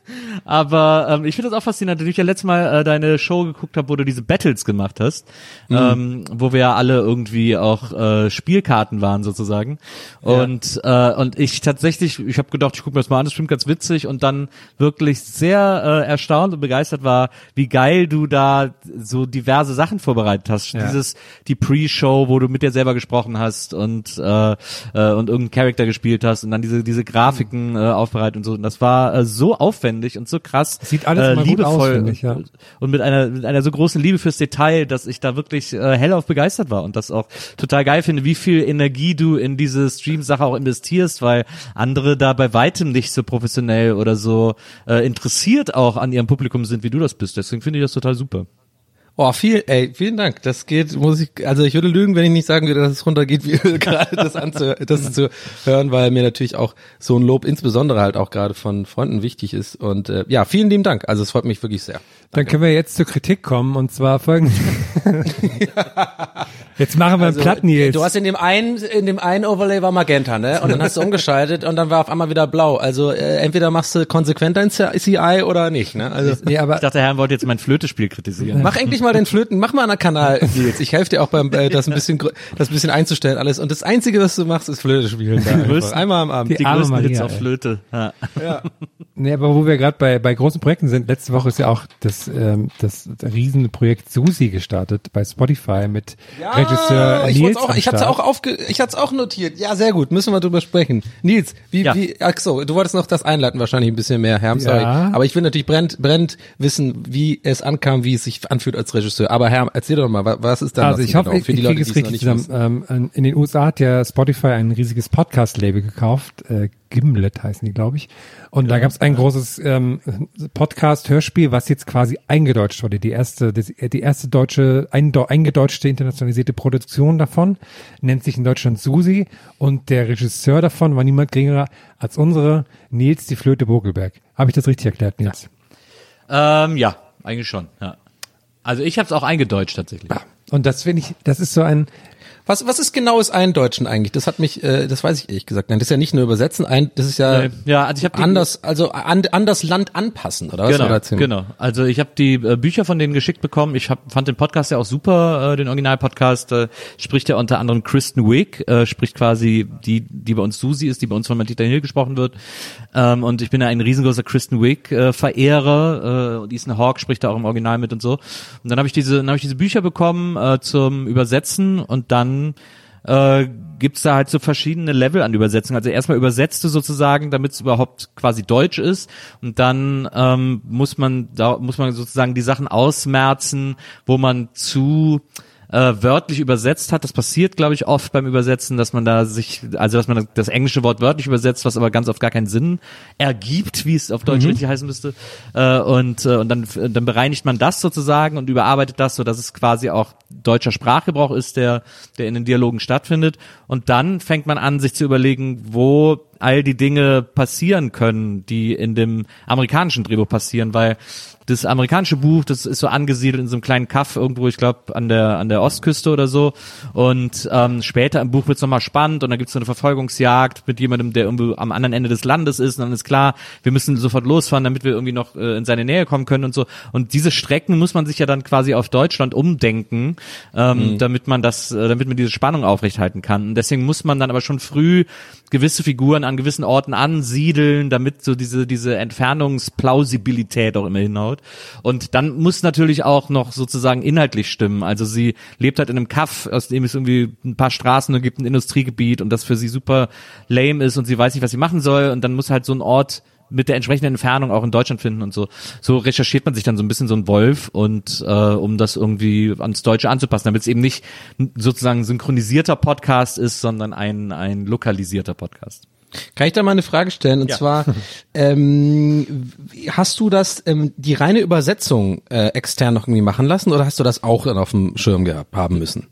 Aber ähm, ich finde das auch faszinierend, dass ich ja letztes Mal äh, deine Show geguckt habe, wo du diese Battles gemacht hast, mhm. ähm, wo wir ja alle irgendwie auch äh, Spielkarten waren sozusagen. Ja. Und äh, und ich tatsächlich, ich habe gedacht, ich gucke mir das mal an, das stimmt ganz witzig, und dann wirklich sehr äh, erstaunt und begeistert war, wie geil du da so diverse Sachen vorbereitet hast. Ja. Dieses die Pre-Show, wo du mit dir selber gesprochen hast und äh, äh, und irgendeinen Charakter gespielt hast und dann diese diese Grafiken äh, aufbereitet und so. Und das war äh, so aufwendig und so krass, sieht alles äh, liebevoll gut aus, ich, ja. und, und mit einer mit einer so großen Liebe fürs Detail, dass ich da wirklich äh, hellauf begeistert war und das auch total geil finde, wie viel Energie du in diese Stream-Sache auch investierst, weil andere da bei weitem nicht so professionell oder so äh, interessiert auch an ihrem Publikum sind, wie du das bist. Deswegen finde ich das total super. Oh, viel, ey, vielen Dank. Das geht, muss ich, also ich würde lügen, wenn ich nicht sagen würde, dass es runtergeht, wie gerade das anzuhören, das zu hören, weil mir natürlich auch so ein Lob insbesondere halt auch gerade von Freunden wichtig ist. Und äh, ja, vielen lieben Dank. Also es freut mich wirklich sehr. Dann können wir jetzt zur Kritik kommen, und zwar folgendes. Jetzt machen wir also, einen Platten jetzt. Du hast in dem einen, in dem einen Overlay war Magenta, ne? Und dann hast du umgeschaltet und dann war auf einmal wieder blau. Also äh, entweder machst du konsequent dein C I oder nicht, ne? Also nee, aber ich dachte, der Herr wollte jetzt mein Flötespiel kritisieren. Mach endlich mal den Flöten, mach mal einen Kanal, Nils. Ich helfe dir auch beim äh, das ein bisschen das ein bisschen einzustellen alles. Und das Einzige, was du machst, ist Flöte spielen. Da größten, einmal am Abend. Die, die größten Hits auf Flöte. Ja. Ja. Nee, aber wo wir gerade bei bei großen Projekten sind, letzte Woche ist ja auch das ähm, das Riesenprojekt Susi gestartet bei Spotify mit ja, Regisseur ich Nils. Auch, ich hatte auch aufge, ich hatte es auch notiert. Ja, sehr gut. Müssen wir drüber sprechen. Nils, wie ja. wie ach so, du wolltest noch das einleiten wahrscheinlich ein bisschen mehr, Herm, sorry. Ja. Aber ich will natürlich brennend brennend wissen, wie es ankam, wie es sich anfühlt als Regisseur. Aber Herm, erzähl doch mal, was ist da Also ich hoffe, genau, für die ich Leute, die es richtig zusammen. Ähm, in den U S A hat ja Spotify ein riesiges Podcast-Label gekauft, äh, Gimlet heißen die, glaube ich. Und ja. da gab es ein großes ähm, Podcast-Hörspiel, was jetzt quasi eingedeutscht wurde. Die erste, die, die erste deutsche, eingedeutschte internationalisierte Produktion davon nennt sich in Deutschland Susi und der Regisseur davon war niemand geringerer als unsere Nils die Flöte Bogelberg. Habe ich das richtig erklärt, Nils? Ja, ähm, ja eigentlich schon. Ja. Also ich habe es auch eingedeutscht tatsächlich. Ja. Und das finde ich, das ist so ein Was, was ist genau das Eindeutschen eigentlich? Das hat mich, äh, das weiß ich ehrlich gesagt. Nein, das ist ja nicht nur übersetzen, ein, das ist ja, ja also ich hab anders, also an, an das Land anpassen, oder was? Genau, oder genau. Also ich habe die äh, Bücher von denen geschickt bekommen. Ich hab, fand den Podcast ja auch super, äh, den Originalpodcast. Äh, spricht ja unter anderem Kristen Wiig, äh, spricht quasi die, die bei uns Susi ist, die bei uns von Matita Hill gesprochen wird. Ähm, und ich bin ja ein riesengroßer Kristen Wiig äh, Verehrer. Äh, und Ethan Hawke spricht da auch im Original mit und so. Und dann habe ich diese, dann habe ich diese Bücher bekommen äh, zum Übersetzen und dann äh, gibt's da halt so verschiedene Level an Übersetzung. Also erstmal übersetzt du sozusagen, damit es überhaupt quasi Deutsch ist, und dann ähm, muss man da muss man sozusagen die Sachen ausmerzen, wo man zu äh, wörtlich übersetzt hat. Das passiert, glaube ich, oft beim Übersetzen, dass man da sich, also dass man das englische Wort wörtlich übersetzt, was aber ganz oft gar keinen Sinn ergibt, wie es auf Deutsch mhm. richtig heißen müsste. Äh, und äh, und dann dann bereinigt man das sozusagen und überarbeitet das, so dass es quasi auch deutscher Sprachgebrauch ist, der der in den Dialogen stattfindet. Und dann fängt man an, sich zu überlegen, wo all die Dinge passieren können, die in dem amerikanischen Drehbuch passieren, weil das amerikanische Buch, das ist so angesiedelt in so einem kleinen Kaff irgendwo, ich glaube an der an der Ostküste oder so, und ähm, später im Buch wird's nochmal spannend und dann gibt's so eine Verfolgungsjagd mit jemandem, der irgendwo am anderen Ende des Landes ist, und dann ist klar, wir müssen sofort losfahren, damit wir irgendwie noch äh, in seine Nähe kommen können und so, und diese Strecken muss man sich ja dann quasi auf Deutschland umdenken, ähm, mhm. damit man das, äh, damit man diese Spannung aufrechthalten kann, und deswegen muss man dann aber schon früh gewisse Figuren an gewissen Orten ansiedeln, damit so diese diese Entfernungsplausibilität auch immer hinhaut. Und dann muss natürlich auch noch sozusagen inhaltlich stimmen. Also sie lebt halt in einem Kaff, aus dem es irgendwie ein paar Straßen und gibt, ein Industriegebiet, und das für sie super lame ist und sie weiß nicht, was sie machen soll, und dann muss halt so ein Ort mit der entsprechenden Entfernung auch in Deutschland finden und so. So recherchiert man sich dann so ein bisschen so ein Wolf, und äh, um das irgendwie ans Deutsche anzupassen, damit es eben nicht sozusagen ein synchronisierter Podcast ist, sondern ein ein lokalisierter Podcast. Kann ich da mal eine Frage stellen? Und ja. zwar, ähm, hast du das, ähm, die reine Übersetzung äh, extern noch irgendwie machen lassen, oder hast du das auch dann auf dem Schirm gehabt haben müssen?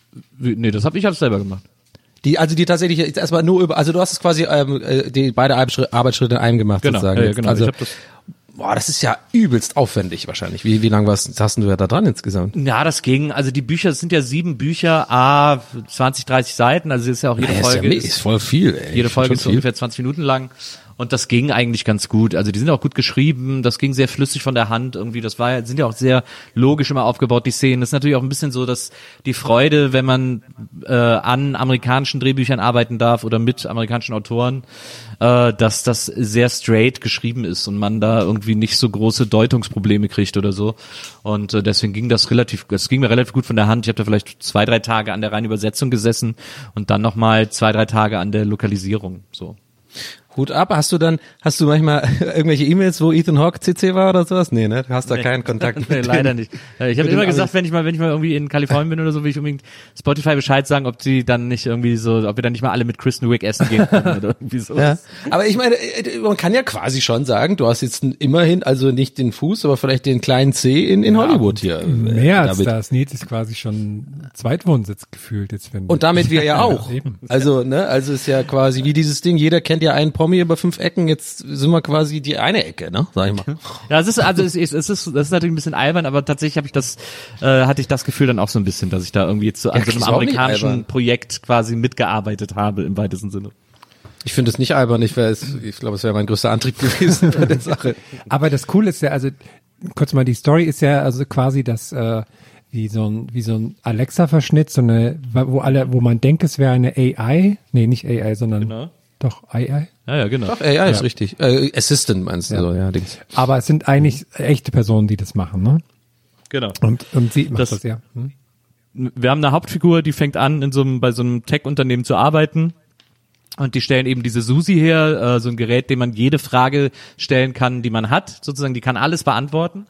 Nee, das habe ich hab's selber gemacht. Die, also die tatsächlich jetzt erstmal nur über, also du hast es quasi ähm, die beide Arbeitsschritte in einem gemacht, genau, sozusagen. Ja, genau. Also, ich hab das boah, das ist ja übelst aufwendig wahrscheinlich. Wie, wie lange warst, hast du da dran insgesamt? Ja, das ging. Also die Bücher, es sind ja sieben Bücher, a zwanzig, dreißig Seiten. Also ist ja auch jede ja, Folge. Ist, ja, ist voll viel, ey. Jede Folge ist so ungefähr zwanzig Minuten lang. Und das ging eigentlich ganz gut. Also die sind auch gut geschrieben, das ging sehr flüssig von der Hand irgendwie. Das war, sind ja auch sehr logisch immer aufgebaut, die Szenen. Das ist natürlich auch ein bisschen so, dass die Freude, wenn man äh, an amerikanischen Drehbüchern arbeiten darf oder mit amerikanischen Autoren, äh, dass das sehr straight geschrieben ist und man da irgendwie nicht so große Deutungsprobleme kriegt oder so. Und äh, deswegen ging das relativ, das ging mir relativ gut von der Hand. Ich habe da vielleicht zwei, drei Tage an der reinen Übersetzung gesessen und dann nochmal zwei, drei Tage an der Lokalisierung. So. Hut ab. Hast du dann, hast du manchmal irgendwelche E-Mails, wo Ethan Hawke C C war oder sowas? Nee, ne? Du hast da nee. keinen Kontakt mit nee, leider nicht. Ich habe immer gesagt, wenn ich mal, wenn ich mal irgendwie in Kalifornien bin oder so, will ich unbedingt Spotify Bescheid sagen, ob die dann nicht irgendwie so, ob wir dann nicht mal alle mit Kristen Wiig essen gehen können oder irgendwie so. Ja. Aber ich meine, man kann ja quasi schon sagen, du hast jetzt immerhin, also nicht den Fuß, aber vielleicht den kleinen C in, in ja, Hollywood hier. Mehr als das. Nils ist quasi schon Zweitwohnsitz gefühlt jetzt, wenn und damit wir ja auch. Also, ne, also ist ja quasi wie dieses Ding, jeder kennt ja einen Promi über fünf Ecken, jetzt sind wir quasi die eine Ecke, ne, sag ich mal. Ja, es ist, also es ist, es ist, das ist natürlich ein bisschen albern, aber tatsächlich habe ich das, äh, hatte ich das Gefühl dann auch so ein bisschen, dass ich da irgendwie jetzt so an ja, so einem amerikanischen Projekt quasi mitgearbeitet habe im weitesten Sinne. Ich finde es nicht albern, ich wäre, ich glaube, es wäre mein größter Antrieb gewesen bei der Sache. Aber das Coole ist ja, also kurz mal, die Story ist ja also quasi das, äh, wie so ein, wie so ein Alexa-Verschnitt, so eine, wo alle, wo man denkt, es wäre eine A I, nee, nicht A I, sondern genau. Doch, A I? Ja, ja, genau. Doch, A I ja. ist richtig. Äh, Assistant meinst du, ja. So, ja, Dings. Aber es sind eigentlich echte Personen, die das machen, ne? Genau. Und, und sie macht das, das ja. Hm? Wir haben eine Hauptfigur, die fängt an, in so einem, bei so einem Tech-Unternehmen zu arbeiten. Und die stellen eben diese Susi her, äh, so ein Gerät, dem man jede Frage stellen kann, die man hat, sozusagen, die kann alles beantworten.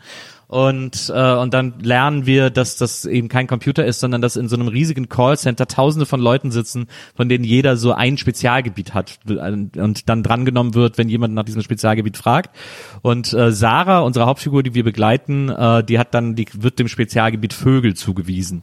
Und äh, und dann lernen wir, dass das eben kein Computer ist, sondern dass in so einem riesigen Callcenter tausende von Leuten sitzen, von denen jeder so ein Spezialgebiet hat und dann drangenommen wird, wenn jemand nach diesem Spezialgebiet fragt. Und äh, Sarah, unsere Hauptfigur, die wir begleiten, äh, die hat dann, die wird dem Spezialgebiet Vögel zugewiesen.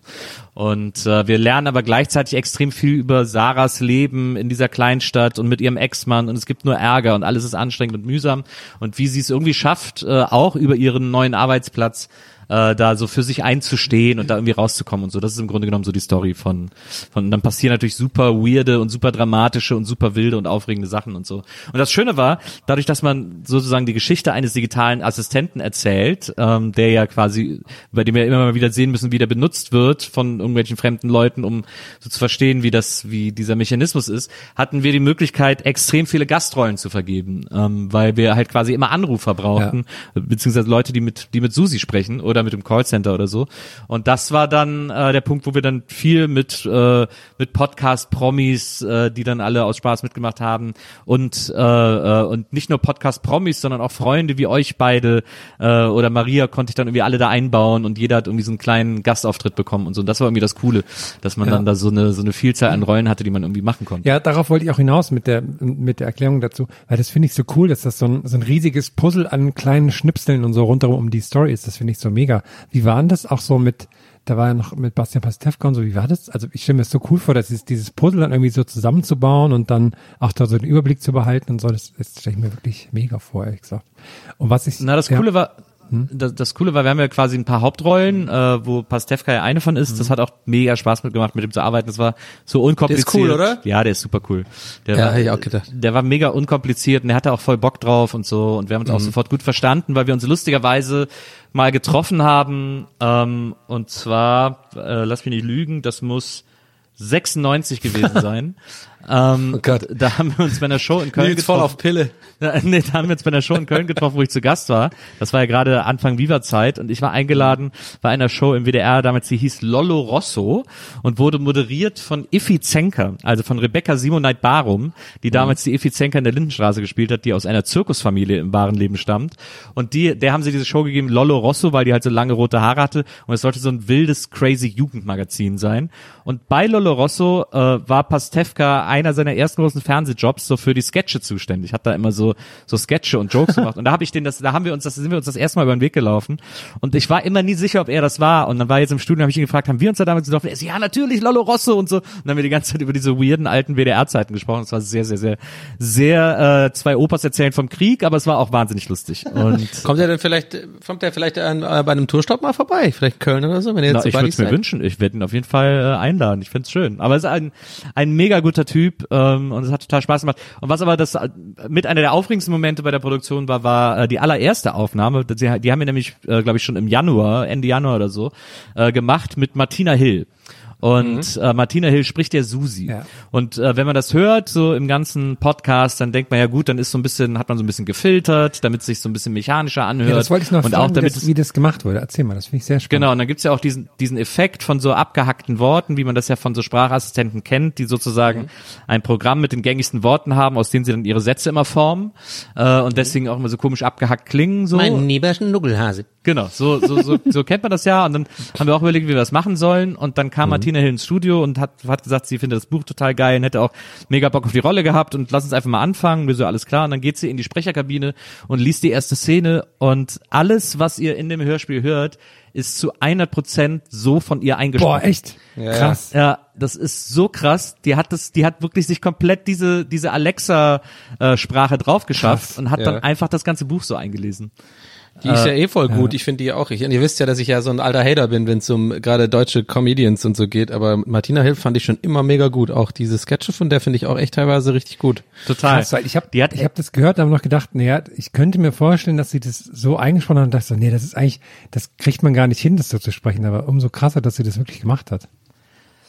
Und äh, wir lernen aber gleichzeitig extrem viel über Sarahs Leben in dieser Kleinstadt und mit ihrem Ex-Mann, und es gibt nur Ärger und alles ist anstrengend und mühsam, und wie sie es irgendwie schafft, äh, auch über ihren neuen Arbeitsplatz Platz, äh, da so für sich einzustehen und da irgendwie rauszukommen und so. Das ist im Grunde genommen so die Story von, von, und dann passieren natürlich super weirde und super dramatische und super wilde und aufregende Sachen und so. Und das Schöne war, dadurch, dass man sozusagen die Geschichte eines digitalen Assistenten erzählt, ähm, der ja quasi, bei dem wir immer mal wieder sehen müssen, wie der benutzt wird von irgendwelchen fremden Leuten, um so zu verstehen, wie das, wie dieser Mechanismus ist, hatten wir die Möglichkeit, extrem viele Gastrollen zu vergeben, ähm, weil wir halt quasi immer Anrufer brauchten, ja. beziehungsweise Leute, die mit, die mit Susi sprechen oder mit dem Callcenter oder so. Und das war dann äh, der Punkt, wo wir dann viel mit äh, mit Podcast-Promis, äh, die dann alle aus Spaß mitgemacht haben, und äh, äh, und nicht nur Podcast-Promis, sondern auch Freunde wie euch beide äh, oder Maria konnte ich dann irgendwie alle da einbauen, und jeder hat irgendwie so einen kleinen Gastauftritt bekommen und so. Und das war irgendwie das Coole, dass man ja. dann da so eine so eine Vielzahl an Rollen hatte, die man irgendwie machen konnte. Ja, darauf wollte ich auch hinaus mit der mit der Erklärung dazu, weil das finde ich so cool, dass das so ein, so ein riesiges Puzzle an kleinen Schnipseln und so rundherum um die Story ist. Das finde ich so mega. Wie war denn das auch so mit, da war ja noch mit Bastian Pastewka und so, wie war das? Also ich stelle mir das so cool vor, dass dieses, dieses Puzzle dann irgendwie so zusammenzubauen und dann auch da so den Überblick zu behalten und so, das, das stelle ich mir wirklich mega vor, ehrlich gesagt. Und was ich... Na, das ja, Coole war... Das, das Coole war, wir haben ja quasi ein paar Hauptrollen, äh, wo Pastewka ja eine von ist. Mhm. Das hat auch mega Spaß mitgemacht, mit ihm zu arbeiten. Das war so unkompliziert. Der ist cool, oder? Ja, der ist super cool. Der ja, war, hätte ich auch gedacht. Der war mega unkompliziert und der hatte auch voll Bock drauf und so. Und wir haben uns mhm. auch sofort gut verstanden, weil wir uns lustigerweise mal getroffen haben. Ähm, und zwar, äh, lass mich nicht lügen, das muss sechsundneunzig gewesen sein. Ähm, oh Gott. Da haben wir uns bei einer Show in Köln Nils getroffen. voll auf Pille. Nee, da haben wir uns bei einer Show in Köln getroffen, wo ich zu Gast war. Das war ja gerade Anfang Viva-Zeit, und ich war eingeladen bei einer Show im W D R, damals, die hieß Lollo Rosso und wurde moderiert von Iffi Zenker, also von Rebecca Simoneit-Barum, die damals die Iffi Zenker in der Lindenstraße gespielt hat, die aus einer Zirkusfamilie im wahren Leben stammt. Und die, der haben sie diese Show gegeben, Lollo Rosso, weil die halt so lange rote Haare hatte, und es sollte so ein wildes, crazy Jugendmagazin sein. Und bei Lollo Rosso äh, war Pastewka einer seiner ersten großen Fernsehjobs so für die Sketche zuständig. Hat da immer so so Sketche und Jokes gemacht. Und da habe ich den das, da haben wir uns das, sind wir uns das erste Mal über den Weg gelaufen. Und ich war immer nie sicher, ob er das war. Und dann war jetzt im Studio, habe ich ihn gefragt, haben wir uns da damals getroffen? Er so, ja, natürlich, Lollo Rosso und so. Und dann haben wir die ganze Zeit über diese weirden alten W D R-Zeiten gesprochen. Es war sehr, sehr, sehr, sehr äh, zwei Opas erzählen vom Krieg, aber es war auch wahnsinnig lustig. Und kommt er denn vielleicht, kommt er vielleicht an, äh, bei einem Tourstopp mal vorbei? Vielleicht Köln oder so? Wenn er jetzt Na, so ich würde es mir wünschen. Ich werde ihn auf jeden Fall äh, einladen. Ich finde es schön. Aber es ist ein ein mega guter Typ, ähm, und es hat total Spaß gemacht. Und was aber das mit einer der aufregendsten Momente bei der Produktion war, war äh, die allererste Aufnahme. Die, die haben wir nämlich, äh, glaube ich, schon im Januar, Ende Januar oder so, äh, gemacht mit Martina Hill. Und mhm. äh, Martina Hill spricht ja Susi. Ja. Und äh, wenn man das hört, so im ganzen Podcast, dann denkt man ja gut, dann ist so ein bisschen, hat man so ein bisschen gefiltert, damit es sich so ein bisschen mechanischer anhört. Ja, das wollte ich noch und fragen, auch damit wie, das, wie das gemacht wurde. Erzähl mal, das finde ich sehr spannend. Genau, und dann gibt's ja auch diesen diesen Effekt von so abgehackten Worten, wie man das ja von so Sprachassistenten kennt, die sozusagen mhm. ein Programm mit den gängigsten Worten haben, aus denen sie dann ihre Sätze immer formen äh, und mhm. deswegen auch immer so komisch abgehackt klingen. So. Mein lieber Schnuckelhase. Genau, so so so, so kennt man das ja. Und dann haben wir auch überlegt, wie wir das machen sollen. Und dann kam mhm. Martina Hill ins Studio und hat hat gesagt, sie findet das Buch total geil und hätte auch mega Bock auf die Rolle gehabt und lass uns einfach mal anfangen. Wir so, alles klar. Und dann geht sie in die Sprecherkabine und liest die erste Szene, und alles, was ihr in dem Hörspiel hört, ist zu hundert Prozent so von ihr eingesprochen. Boah, echt? Ja, krass. Ja, das ist so krass. Die hat das, die hat wirklich sich komplett diese diese Alexa-Sprache drauf geschafft krass. Und hat ja. dann einfach das ganze Buch so eingelesen. Die ist ja eh voll gut, ja. Ich finde die auch. Ich, und ihr wisst ja, dass ich ja so ein alter Hater bin, wenn es um gerade deutsche Comedians und so geht, aber Martina Hill fand ich schon immer mega gut. Auch diese Sketche von der finde ich auch echt teilweise richtig gut. Total. Krass, weil ich habe ich hab das gehört, aber noch gedacht, naja, ich könnte mir vorstellen, dass sie das so eingesprochen hat und dachte so, nee, das ist eigentlich, das kriegt man gar nicht hin, das so zu sprechen, aber umso krasser, dass sie das wirklich gemacht hat.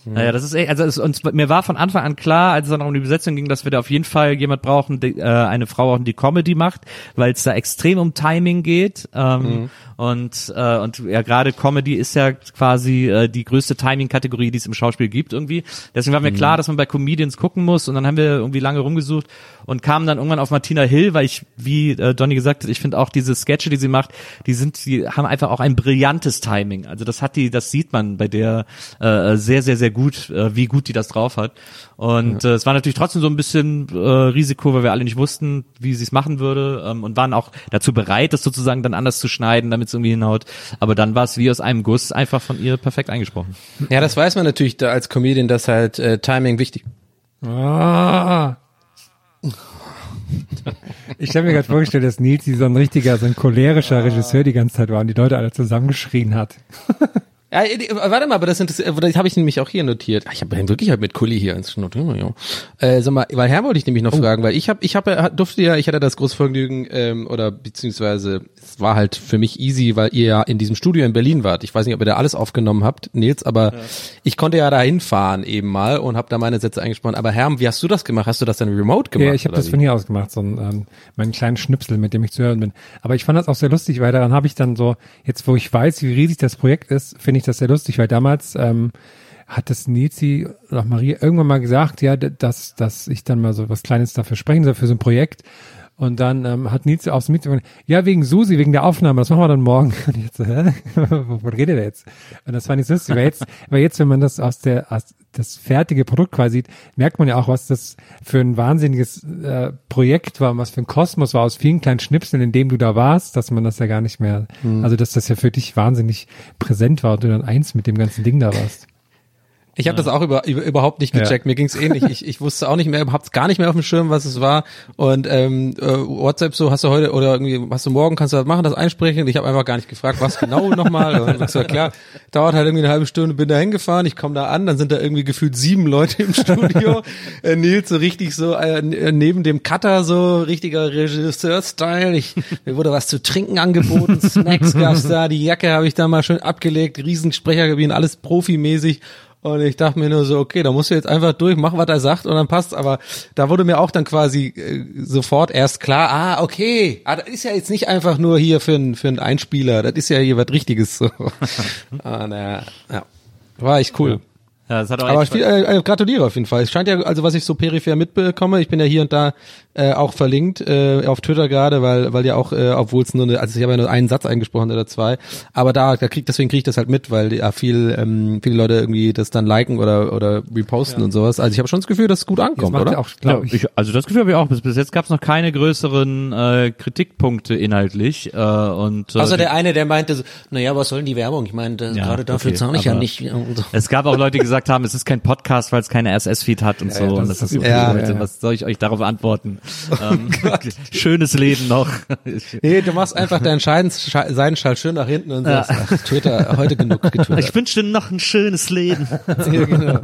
Naja, das ist echt, also es, uns, mir war von Anfang an klar, als es dann um die Besetzung ging, dass wir da auf jeden Fall jemand brauchen, die, äh, eine Frau brauchen, die Comedy macht, weil es da extrem um Timing geht. Ähm, mhm. Und äh, und ja, gerade Comedy ist ja quasi äh, die größte Timing-Kategorie, die es im Schauspiel gibt irgendwie. Deswegen war mir mhm. klar, dass man bei Comedians gucken muss. Und dann haben wir irgendwie lange rumgesucht und kamen dann irgendwann auf Martina Hill, weil ich, wie äh, Donny gesagt hat, ich finde auch diese Sketche, die sie macht, die sind, die haben einfach auch ein brillantes Timing. Also das hat die, das sieht man bei der äh, sehr, sehr, sehr gut, äh, wie gut die das drauf hat. Und ja. äh, es war natürlich trotzdem so ein bisschen äh, Risiko, weil wir alle nicht wussten, wie sie es machen würde, ähm, und waren auch dazu bereit, das sozusagen dann anders zu schneiden, damit es irgendwie hinhaut. Aber dann war es wie aus einem Guss einfach von ihr perfekt eingesprochen. Ja, das weiß man natürlich da als Comedian, dass halt äh, Timing wichtig. Ah. Ich habe mir gerade vorgestellt, dass Nils so ein richtiger, so ein cholerischer Regisseur die ganze Zeit war und die Leute alle zusammengeschrien hat. Ja, warte mal, aber das, das habe ich nämlich auch hier notiert. Ich habe wirklich halt mit Kuli hier ins Notieren. Ja. Äh, sag mal, weil Herr wollte ich nämlich noch oh. fragen, weil ich habe, ich habe, durfte ja, ich hatte das große Vergnügen, ähm, oder beziehungsweise es war halt für mich easy, weil ihr ja in diesem Studio in Berlin wart. Ich weiß nicht, ob ihr da alles aufgenommen habt, Nils, aber ja. ich konnte ja da hinfahren eben mal und habe da meine Sätze eingesprochen. Aber Herr, wie hast du das gemacht? Hast du das dann remote gemacht? Ja, ich habe das wie? von hier aus gemacht, so einen, ähm, meinen kleinen Schnipsel, mit dem ich zu hören bin. Aber ich fand das auch sehr lustig, weil daran habe ich dann so, jetzt wo ich weiß, wie riesig das Projekt ist, finde ich das sehr lustig, weil damals ähm, hat das Nilsi oder Maria irgendwann mal gesagt, ja, dass dass ich dann mal so was Kleines dafür sprechen soll für so ein Projekt. Und dann ähm, hat Nilsi aus dem Meeting gesagt, ja, wegen Susi, wegen der Aufnahme, das machen wir dann morgen. Und ich so, hä? Wovon redet er jetzt? Und das fand ich lustig, weil jetzt, weil jetzt, wenn man das aus der, aus das fertige Produkt quasi sieht, merkt man ja auch, was das für ein wahnsinniges äh, Projekt war, was für ein Kosmos war aus vielen kleinen Schnipseln, in dem du da warst, dass man das ja gar nicht mehr, mhm. also dass das ja für dich wahnsinnig präsent war und du dann eins mit dem ganzen Ding da warst. Ich habe ja. das auch über, über, überhaupt nicht gecheckt. Ja. Mir ging's ähnlich. Ich, ich wusste auch nicht mehr, hab's gar nicht mehr auf dem Schirm, was es war. Und ähm, äh, WhatsApp so, hast du heute oder irgendwie, hast du morgen, kannst du das machen, das einsprechen? Ich habe einfach gar nicht gefragt, was genau nochmal. Und ich so, klar, dauert halt irgendwie eine halbe Stunde, bin da hingefahren, ich komme da an, dann sind da irgendwie gefühlt sieben Leute im Studio. äh, Nils so richtig so äh, neben dem Cutter so, richtiger Regisseur-Style. Ich, mir wurde was zu trinken angeboten, Snacks gab's da, die Jacke habe ich da mal schön abgelegt, Riesensprecherkabinen, alles profimäßig. Und ich dachte mir nur so, okay, da musst du jetzt einfach durch, mach, was er sagt und dann passt. Aber da wurde mir auch dann quasi äh, sofort erst klar, ah, okay, ah, das ist ja jetzt nicht einfach nur hier für einen für einen Einspieler, das ist ja hier was Richtiges. So. ah, naja, ja, war echt cool. Ja. Ja, das hat auch aber ich viel, äh, gratuliere auf jeden Fall. Es scheint ja, also was ich so peripher mitbekomme, ich bin ja hier und da äh, auch verlinkt äh, auf Twitter gerade, weil weil ja auch, äh, obwohl es nur eine, also ich habe ja nur einen Satz eingesprochen oder zwei, aber da, da krieg, deswegen kriege ich das halt mit, weil ja viel ähm, viele Leute irgendwie das dann liken oder oder reposten ja. und sowas. Also ich habe schon das Gefühl, dass es gut ankommt, oder? Auch, glaub ich. Ja, ich, also das Gefühl habe ich auch. Bis, bis jetzt gab es noch keine größeren äh, Kritikpunkte inhaltlich. Äh, und äh, also der eine, der meinte, so, naja, was soll denn die Werbung? Ich meine, ja, gerade dafür okay, zahle ich ja nicht. So. Es gab auch Leute, die gesagt haben, es ist kein Podcast, weil es keine R S S-Feed hat und ja, so. Ja, das und das ist okay, ja, Leute, ja. Was soll ich euch darauf antworten? ähm, schönes Leben noch. Nee, du machst einfach deinen Seidenschall schön nach hinten und sagst, ja. ach, Twitter, heute genug getwittert. Ich wünsche dir noch ein schönes Leben. Ja, genau.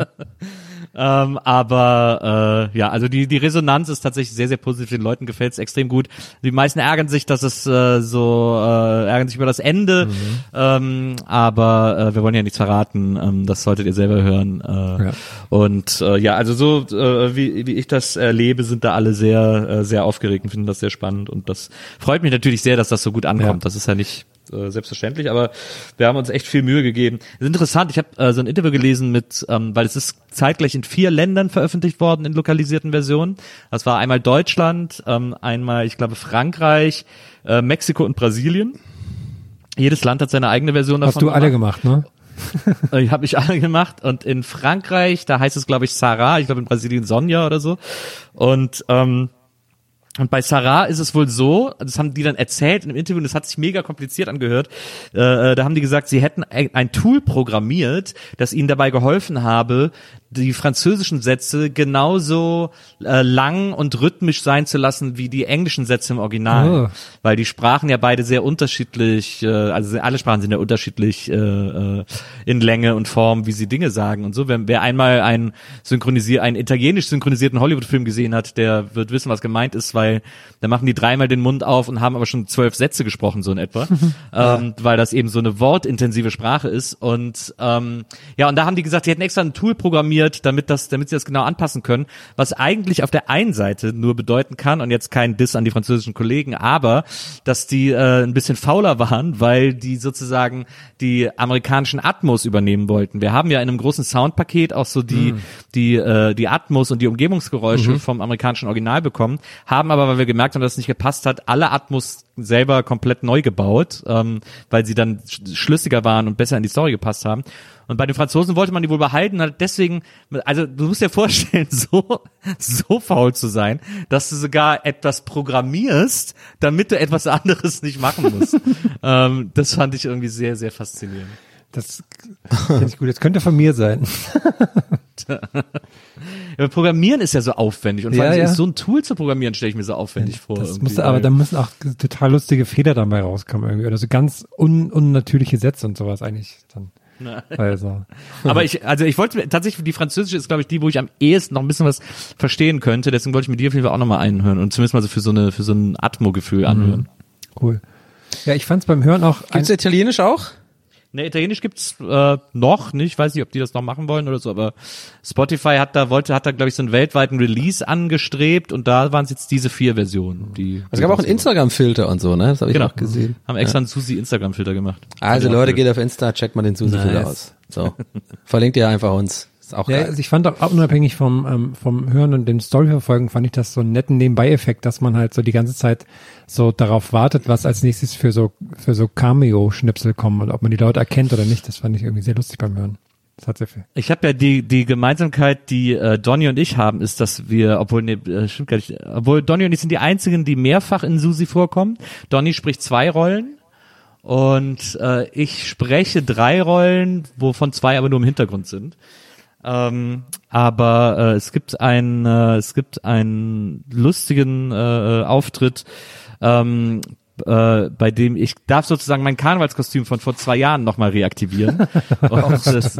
Ähm, aber äh, ja, also die die Resonanz ist tatsächlich sehr, sehr positiv. Den Leuten gefällt es extrem gut. Die meisten ärgern sich, dass es äh, so äh, ärgern sich über das Ende. Mhm. Ähm, aber äh, wir wollen ja nichts verraten. Ähm, das solltet ihr selber hören. Äh, ja. Und äh, ja, also so äh, wie wie ich das erlebe, sind da alle sehr äh, sehr aufgeregt und finden das sehr spannend. Und das freut mich natürlich sehr, dass das so gut ankommt. Ja. Das ist ja nicht äh, selbstverständlich, aber wir haben uns echt viel Mühe gegeben. Das ist interessant. Ich habe äh, so ein Interview gelesen mit, ähm, weil es ist zeitgleich in vier Ländern veröffentlicht worden in lokalisierten Versionen. Das war einmal Deutschland, ähm, einmal, ich glaube, Frankreich, äh, Mexiko und Brasilien. Jedes Land hat seine eigene Version davon. Hast du alle gemacht, ne? Ich habe ich alle gemacht. Und in Frankreich, da heißt es, glaube ich, Sarah. Ich glaube, in Brasilien Sonja oder so. Und ähm, Und bei Sarah ist es wohl so, das haben die dann erzählt in einem Interview, und das hat sich mega kompliziert angehört, äh, da haben die gesagt, sie hätten ein, ein Tool programmiert, das ihnen dabei geholfen habe, die französischen Sätze genauso äh, lang und rhythmisch sein zu lassen wie die englischen Sätze im Original, Oh. weil die Sprachen ja beide sehr unterschiedlich, äh, also alle Sprachen sind ja unterschiedlich äh, äh, in Länge und Form, wie sie Dinge sagen und so. Wer, wer einmal einen synchronisier, einen italienisch synchronisierten Hollywood-Film gesehen hat, der wird wissen, was gemeint ist, weil da machen die dreimal den Mund auf und haben aber schon zwölf Sätze gesprochen, so in etwa, ähm, weil das eben so eine wortintensive Sprache ist und ähm, ja, und da haben die gesagt, die hätten extra ein Tool programmiert, damit das, damit sie das genau anpassen können, was eigentlich auf der einen Seite nur bedeuten kann, und jetzt kein Diss an die französischen Kollegen, aber dass die äh, ein bisschen fauler waren, weil die sozusagen die amerikanischen Atmos übernehmen wollten. Wir haben ja in einem großen Soundpaket auch so die, mhm. die, äh, die Atmos und die Umgebungsgeräusche mhm. vom amerikanischen Original bekommen, haben aber, weil wir gemerkt haben, dass es nicht gepasst hat, alle Atmos selber komplett neu gebaut, ähm, weil sie dann sch- schlüssiger waren und besser in die Story gepasst haben. Und bei den Franzosen wollte man die wohl behalten, hat deswegen, also du musst dir vorstellen, so, so faul zu sein, dass du sogar etwas programmierst, damit du etwas anderes nicht machen musst. ähm, das fand ich irgendwie sehr, sehr faszinierend. Das finde ich gut. Das könnte von mir sein. Ja, Programmieren ist ja so aufwendig und vor Ja, allem ja. ist so ein Tool zu programmieren, stelle ich mir so aufwendig vor. Das irgendwie, muss, aber weil- da müssen auch total lustige Fehler dabei rauskommen irgendwie oder so ganz un, unnatürliche Sätze und sowas eigentlich dann. Also. Aber ich, also ich wollte tatsächlich, die französische ist, glaube ich, die, wo ich am ehesten noch ein bisschen was verstehen könnte. Deswegen wollte ich mir die auf jeden Fall auch nochmal einhören und zumindest mal so für so eine, für so ein Atmo-Gefühl anhören. Cool. Ja, ich fand's beim Hören auch. Gibt's Italienisch auch? Ne, Italienisch gibt's äh, noch nicht, weiß nicht, ob die das noch machen wollen oder so, aber Spotify hat da, wollte, hat da, glaube ich, so einen weltweiten Release angestrebt und da waren es jetzt diese vier Versionen. Die, Es gab auch einen Instagram-Filter und so, ne? Das habe ich genau. auch gesehen. Haben extra einen Susi-Instagram-Filter gemacht. Also Fand ich auch Leute, cool. geht auf Insta, checkt mal den Susi-Filter Nice. aus. So. Verlinkt ihr einfach uns. Ist auch Ja, geil. also ich fand auch, auch unabhängig vom ähm, vom Hören und dem Storyverfolgen, fand ich das so einen netten Nebenbei-Effekt, dass man halt so die ganze Zeit so darauf wartet, was als nächstes für so für so Cameo-Schnipsel kommen und ob man die Leute erkennt oder nicht. Das fand ich irgendwie sehr lustig beim Hören. Das hat sehr viel. Ich habe ja die die Gemeinsamkeit, die äh, Donny und ich haben, ist, dass wir, obwohl ne, äh, stimmt gar nicht, obwohl Donny und ich sind die einzigen, die mehrfach in Susi vorkommen. Donny spricht zwei Rollen und äh, ich spreche drei Rollen, wovon zwei aber nur im Hintergrund sind. Ähm, aber äh, es gibt ein äh, es gibt einen lustigen äh, Auftritt, ähm, äh, bei dem ich darf sozusagen mein Karnevalskostüm von vor zwei Jahren nochmal reaktivieren. Und es,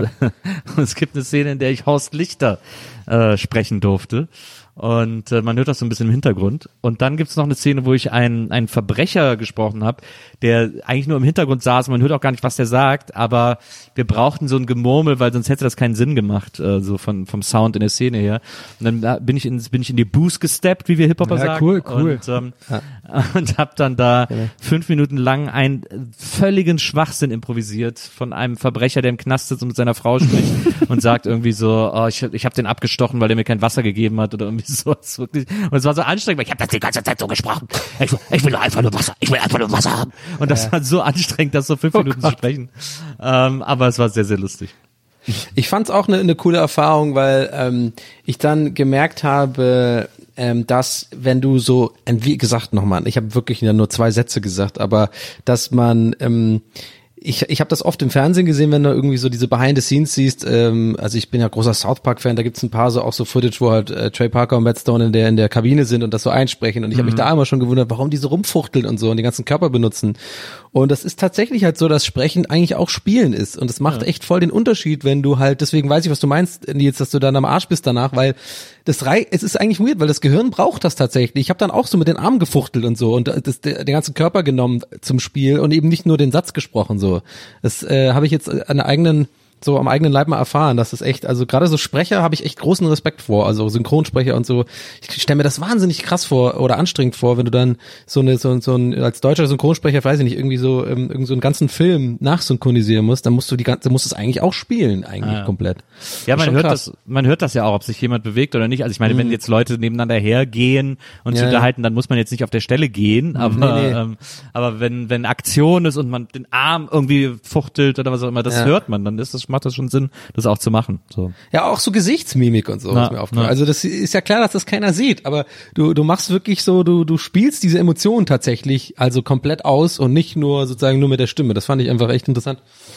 es gibt eine Szene, in der ich Horst Lichter äh, sprechen durfte. Und äh, man hört das so ein bisschen im Hintergrund. Und dann gibt's noch eine Szene, wo ich einen, einen Verbrecher gesprochen habe, der eigentlich nur im Hintergrund saß. Man hört auch gar nicht, was der sagt, aber wir brauchten so ein Gemurmel, weil sonst hätte das keinen Sinn gemacht, äh, so von vom Sound in der Szene her. Und dann da bin ich in, bin ich in die Booth gesteppt, wie wir Hip-Hopper Ja, sagen. cool, cool. Und, ähm, und habe dann da fünf Minuten lang einen völligen Schwachsinn improvisiert von einem Verbrecher, der im Knast sitzt und mit seiner Frau spricht und sagt irgendwie so, oh, ich, ich habe den abgestochen, weil der mir kein Wasser gegeben hat oder irgendwie sowas wirklich. Und es war so anstrengend, weil ich habe das die ganze Zeit so gesprochen. Ich, ich will einfach nur Wasser, ich will einfach nur Wasser haben. Und das war so anstrengend, das so fünf Minuten zu sprechen. Ähm, aber es war sehr, sehr lustig. Ich fand's auch eine, eine coole Erfahrung, weil ähm, ich dann gemerkt habe, ähm, dass wenn du so, wie gesagt nochmal, ich habe wirklich nur zwei Sätze gesagt, aber dass man ähm, ich ich habe das oft im Fernsehen gesehen, wenn du irgendwie so diese Behind the Scenes siehst, ähm, also ich bin ja großer South Park Fan, da gibt's ein paar so auch so Footage, wo halt äh, Trey Parker und Matt Stone in der in der Kabine sind und das so einsprechen und ich habe mich da immer schon gewundert, warum die so rumfuchteln und so und den ganzen Körper benutzen. Und das ist tatsächlich halt so, dass Sprechen eigentlich auch Spielen ist und es macht ja. echt voll den Unterschied, wenn du halt, deswegen weiß ich, was du meinst, Nils, dass du dann am Arsch bist danach, weil das rei es ist eigentlich weird, weil das Gehirn braucht das tatsächlich. Ich habe dann auch so mit den Armen gefuchtelt und so und das, den ganzen Körper genommen zum Spiel und eben nicht nur den Satz gesprochen so. Das äh, habe ich jetzt an der eigenen so am eigenen Leib mal erfahren, dass das echt, also gerade so Sprecher habe ich echt großen Respekt vor, also Synchronsprecher und so. Ich stelle mir das wahnsinnig krass vor oder anstrengend vor, wenn du dann so eine so, so ein als deutscher Synchronsprecher, weiß ich nicht, irgendwie so ähm, irgend so einen ganzen Film nachsynchronisieren musst, dann musst du die ganze, musst es eigentlich auch spielen, eigentlich ja. komplett. Ja, man Schon hört krass. das, man hört das ja auch, ob sich jemand bewegt oder nicht. Also ich meine, Mhm. wenn jetzt Leute nebeneinander hergehen und Ja, sich ja. unterhalten, dann muss man jetzt nicht auf der Stelle gehen, aber Nee, nee. Ähm, aber wenn wenn Aktion ist und man den Arm irgendwie fuchtelt oder was auch immer, das Ja. hört man, dann ist das macht das schon Sinn, das auch zu machen. So. Ja, auch so Gesichtsmimik und so Na, ist mir aufgefallen. na. Also das ist ja klar, dass das keiner sieht, aber du du machst wirklich so, du du spielst diese Emotionen tatsächlich also komplett aus und nicht nur sozusagen nur mit der Stimme. Das fand ich einfach echt interessant.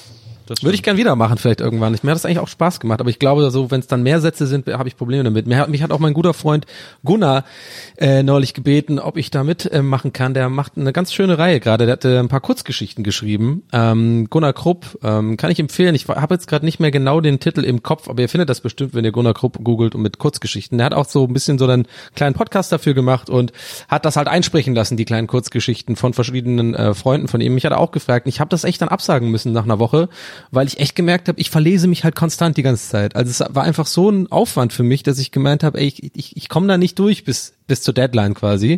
das Würde ich gern wieder machen, vielleicht irgendwann. Ich, mir hat das eigentlich auch Spaß gemacht, aber ich glaube, so, wenn es dann mehr Sätze sind, habe ich Probleme damit. Mir hat, mich hat auch mein guter Freund Gunnar äh, neulich gebeten, ob ich da mitmachen äh, machen kann. Der macht eine ganz schöne Reihe gerade. Der hat äh, ein paar Kurzgeschichten geschrieben. Ähm, Gunnar Krupp, ähm, kann ich empfehlen. Ich habe jetzt gerade nicht mehr genau den Titel im Kopf, aber ihr findet das bestimmt, wenn ihr Gunnar Krupp googelt und mit Kurzgeschichten. Der hat auch so ein bisschen so einen kleinen Podcast dafür gemacht und hat das halt einsprechen lassen, die kleinen Kurzgeschichten von verschiedenen äh, Freunden von ihm. Mich hat er auch gefragt. Ich habe das echt dann absagen müssen nach einer Woche, weil ich echt gemerkt habe, ich verlese mich halt konstant die ganze Zeit. Also es war einfach so ein Aufwand für mich, dass ich gemeint habe, ey, ich, ich, ich komme da nicht durch bis bis zur Deadline quasi.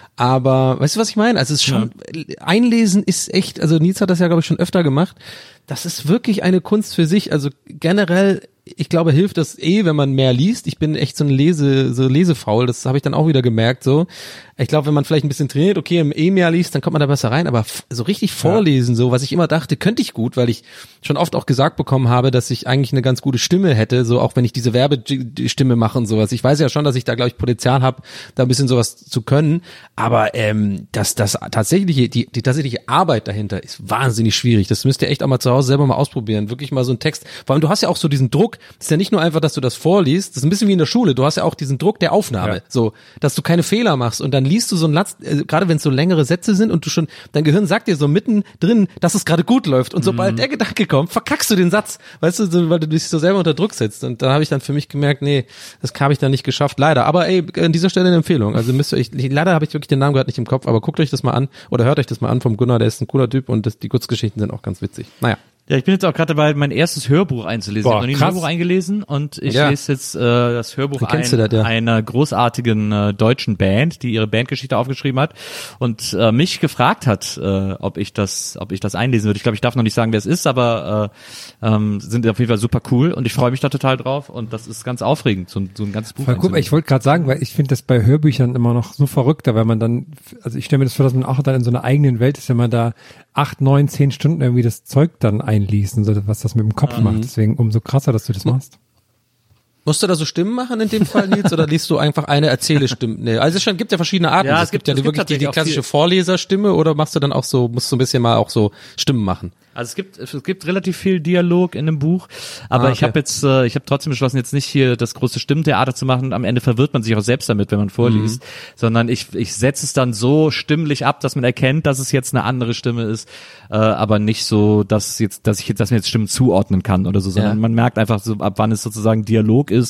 Aber weißt du, was ich meine? Also es ist schon, ja. Einlesen ist echt, also Nils hat das ja, glaube ich, schon öfter gemacht. Das ist wirklich eine Kunst für sich. Also generell, ich glaube, hilft das eh, wenn man mehr liest. Ich bin echt so ein Lese, so lesefaul. Das habe ich dann auch wieder gemerkt. So, ich glaube, wenn man vielleicht ein bisschen trainiert, okay, im eh mehr liest, dann kommt man da besser rein. Aber f- so richtig vorlesen, so was ich immer dachte, könnte ich gut, weil ich schon oft auch gesagt bekommen habe, dass ich eigentlich eine ganz gute Stimme hätte. So auch wenn ich diese Werbestimme mache und sowas. Ich weiß ja schon, dass ich da, glaube ich, Potenzial habe, da ein bisschen sowas zu können. Aber ähm, dass das tatsächliche, die, die tatsächliche Arbeit dahinter ist wahnsinnig schwierig. Das müsst ihr echt auch mal zu Hause selber mal ausprobieren. Wirklich mal so einen Text. Vor allem, du hast ja auch so diesen Druck. Das ist ja nicht nur einfach, dass du das vorliest. Das ist ein bisschen wie in der Schule. Du hast ja auch diesen Druck der Aufnahme. Ja. So, dass du keine Fehler machst. Und dann liest du so einen Latz, äh, gerade wenn es so längere Sätze sind und du schon, dein Gehirn sagt dir so mittendrin, dass es gerade gut läuft. Und sobald mhm. der Gedanke kommt, verkackst du den Satz. Weißt du, so, weil du dich so selber unter Druck setzt. Und dann habe ich dann für mich gemerkt, nee, das habe ich dann nicht geschafft. Leider. Aber ey, an dieser Stelle eine Empfehlung. Also müsst ihr euch, leider habe ich wirklich den Namen gerade nicht im Kopf, aber guckt euch das mal an oder hört euch das mal an vom Gunnar. Der ist ein cooler Typ und das, die Kurzgeschichten sind auch ganz witzig. Naja. Ja, ich bin jetzt auch gerade dabei, mein erstes Hörbuch einzulesen. Boah, ich habe noch nie ein krass. Hörbuch eingelesen und ich Ja. lese jetzt äh, das Hörbuch ein, das, ja? einer großartigen äh, deutschen Band, die ihre Bandgeschichte aufgeschrieben hat und äh, mich gefragt hat, äh, ob ich das, ob ich das einlesen würde. Ich glaube, ich darf noch nicht sagen, wer es ist, aber äh, ähm, sind auf jeden Fall super cool und ich freue mich da total drauf und das ist ganz aufregend, so, so ein ganzes Buch. Voll cool. Ich wollte gerade sagen, weil ich finde das bei Hörbüchern immer noch so verrückter, weil man dann, also ich stelle mir das vor, dass man auch dann in so einer eigenen Welt ist, wenn man da acht, neun, zehn Stunden irgendwie das Zeug dann einliest und so, was das mit dem Kopf mhm. macht. Deswegen umso krasser, dass du das machst. Musst du da so Stimmen machen in dem Fall, Nils, oder liest du einfach eine Erzählestimme? Nee, also es schon, gibt ja verschiedene Arten. Ja, es, es gibt, gibt, ja es wirklich gibt die, die klassische viel Vorleserstimme oder machst du dann auch so, musst du ein bisschen mal auch so Stimmen machen? Also es gibt es gibt relativ viel Dialog in dem Buch, aber ah, okay. ich habe jetzt äh, ich habe trotzdem beschlossen, jetzt nicht hier das große Stimmtheater zu machen. Am Ende verwirrt man sich auch selbst damit, wenn man vorliest, mhm. sondern ich ich setze es dann so stimmlich ab, dass man erkennt, dass es jetzt eine andere Stimme ist, äh, aber nicht so, dass jetzt dass ich jetzt dass man jetzt Stimmen zuordnen kann oder so, sondern ja. man merkt einfach so, ab wann es sozusagen Dialog ist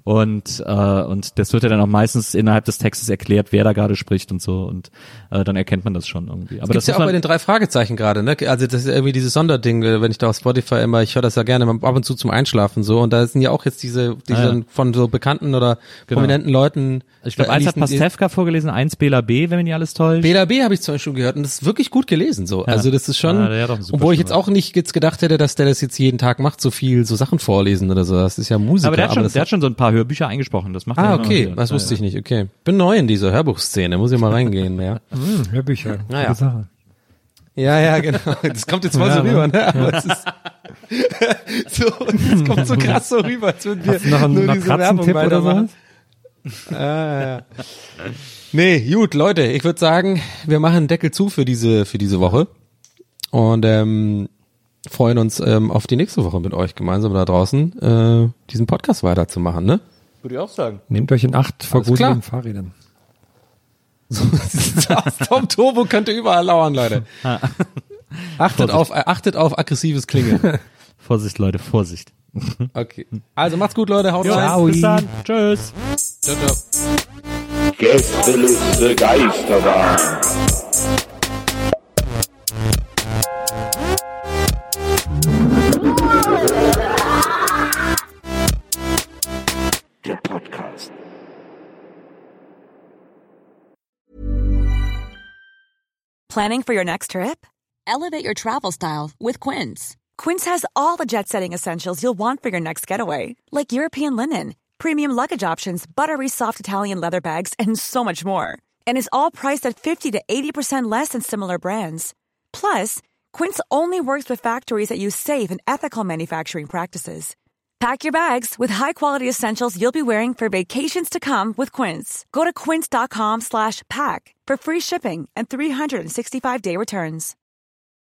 und äh, und das wird ja dann auch meistens innerhalb des Textes erklärt, wer da gerade spricht und so und äh, dann erkennt man das schon irgendwie. Aber das ist ja auch bei den drei Fragezeichen gerade, ne? Also das ist irgendwie dieses Sonderding, wenn ich da auf Spotify immer, ich höre das ja gerne ab und zu zum Einschlafen so und da sind ja auch jetzt diese, diese ah, ja. von so bekannten oder genau. prominenten Leuten. Ich glaube, eins hat Pastewka vorgelesen, eins Bela B, wenn mich nicht alles täuscht. Bela B habe ich zum Beispiel gehört und das ist wirklich gut gelesen so. Ja. Also das ist schon, ja, obwohl ich jetzt auch nicht jetzt gedacht hätte, dass der das jetzt jeden Tag macht, so viel so Sachen vorlesen oder so. Das ist ja Musiker. Aber der hat schon, aber der hat schon so ein paar Hörbücher eingesprochen. Das macht ah, okay, das wusste ich nicht. Okay, bin neu in dieser Hörbuchszene, muss ich mal reingehen. Ja. Hm, Hörbücher, naja. gute Sache. Ja, ja, genau. Das kommt jetzt voll ja, so rüber, ne? Aber es ist so, es kommt so krass so rüber, als würden wir noch einen, nur noch diese Werbung weitermachen. So? Ah, ja. Nee, gut, Leute, ich würde sagen, wir machen einen Deckel zu für diese für diese Woche und ähm, freuen uns ähm, auf die nächste Woche mit euch gemeinsam da draußen äh, diesen Podcast weiterzumachen, ne? Würde ich auch sagen. Nehmt euch in Acht vor gruseligen Fahrrädern. So, Tom Turbo könnte überall lauern, Leute. Achtet auf, achtet auf aggressives Klingeln. Vorsicht, Leute, Vorsicht. Okay. Also macht's gut, Leute. Haut rein. Bis dann. Tschüss. Ciao, ciao. Gästeliste Geisterbahn. Der Podcast. Planning for your next trip? Elevate your travel style with Quince. Quince has all the jet-setting essentials you'll want for your next getaway, like European linen, premium luggage options, buttery soft Italian leather bags, and so much more. And is all priced at fifty to eighty percent less than similar brands. Plus, Quince only works with factories that use safe and ethical manufacturing practices. Pack your bags with high-quality essentials you'll be wearing for vacations to come with Quince. Go to quince.com slash pack for free shipping and three sixty-five day returns.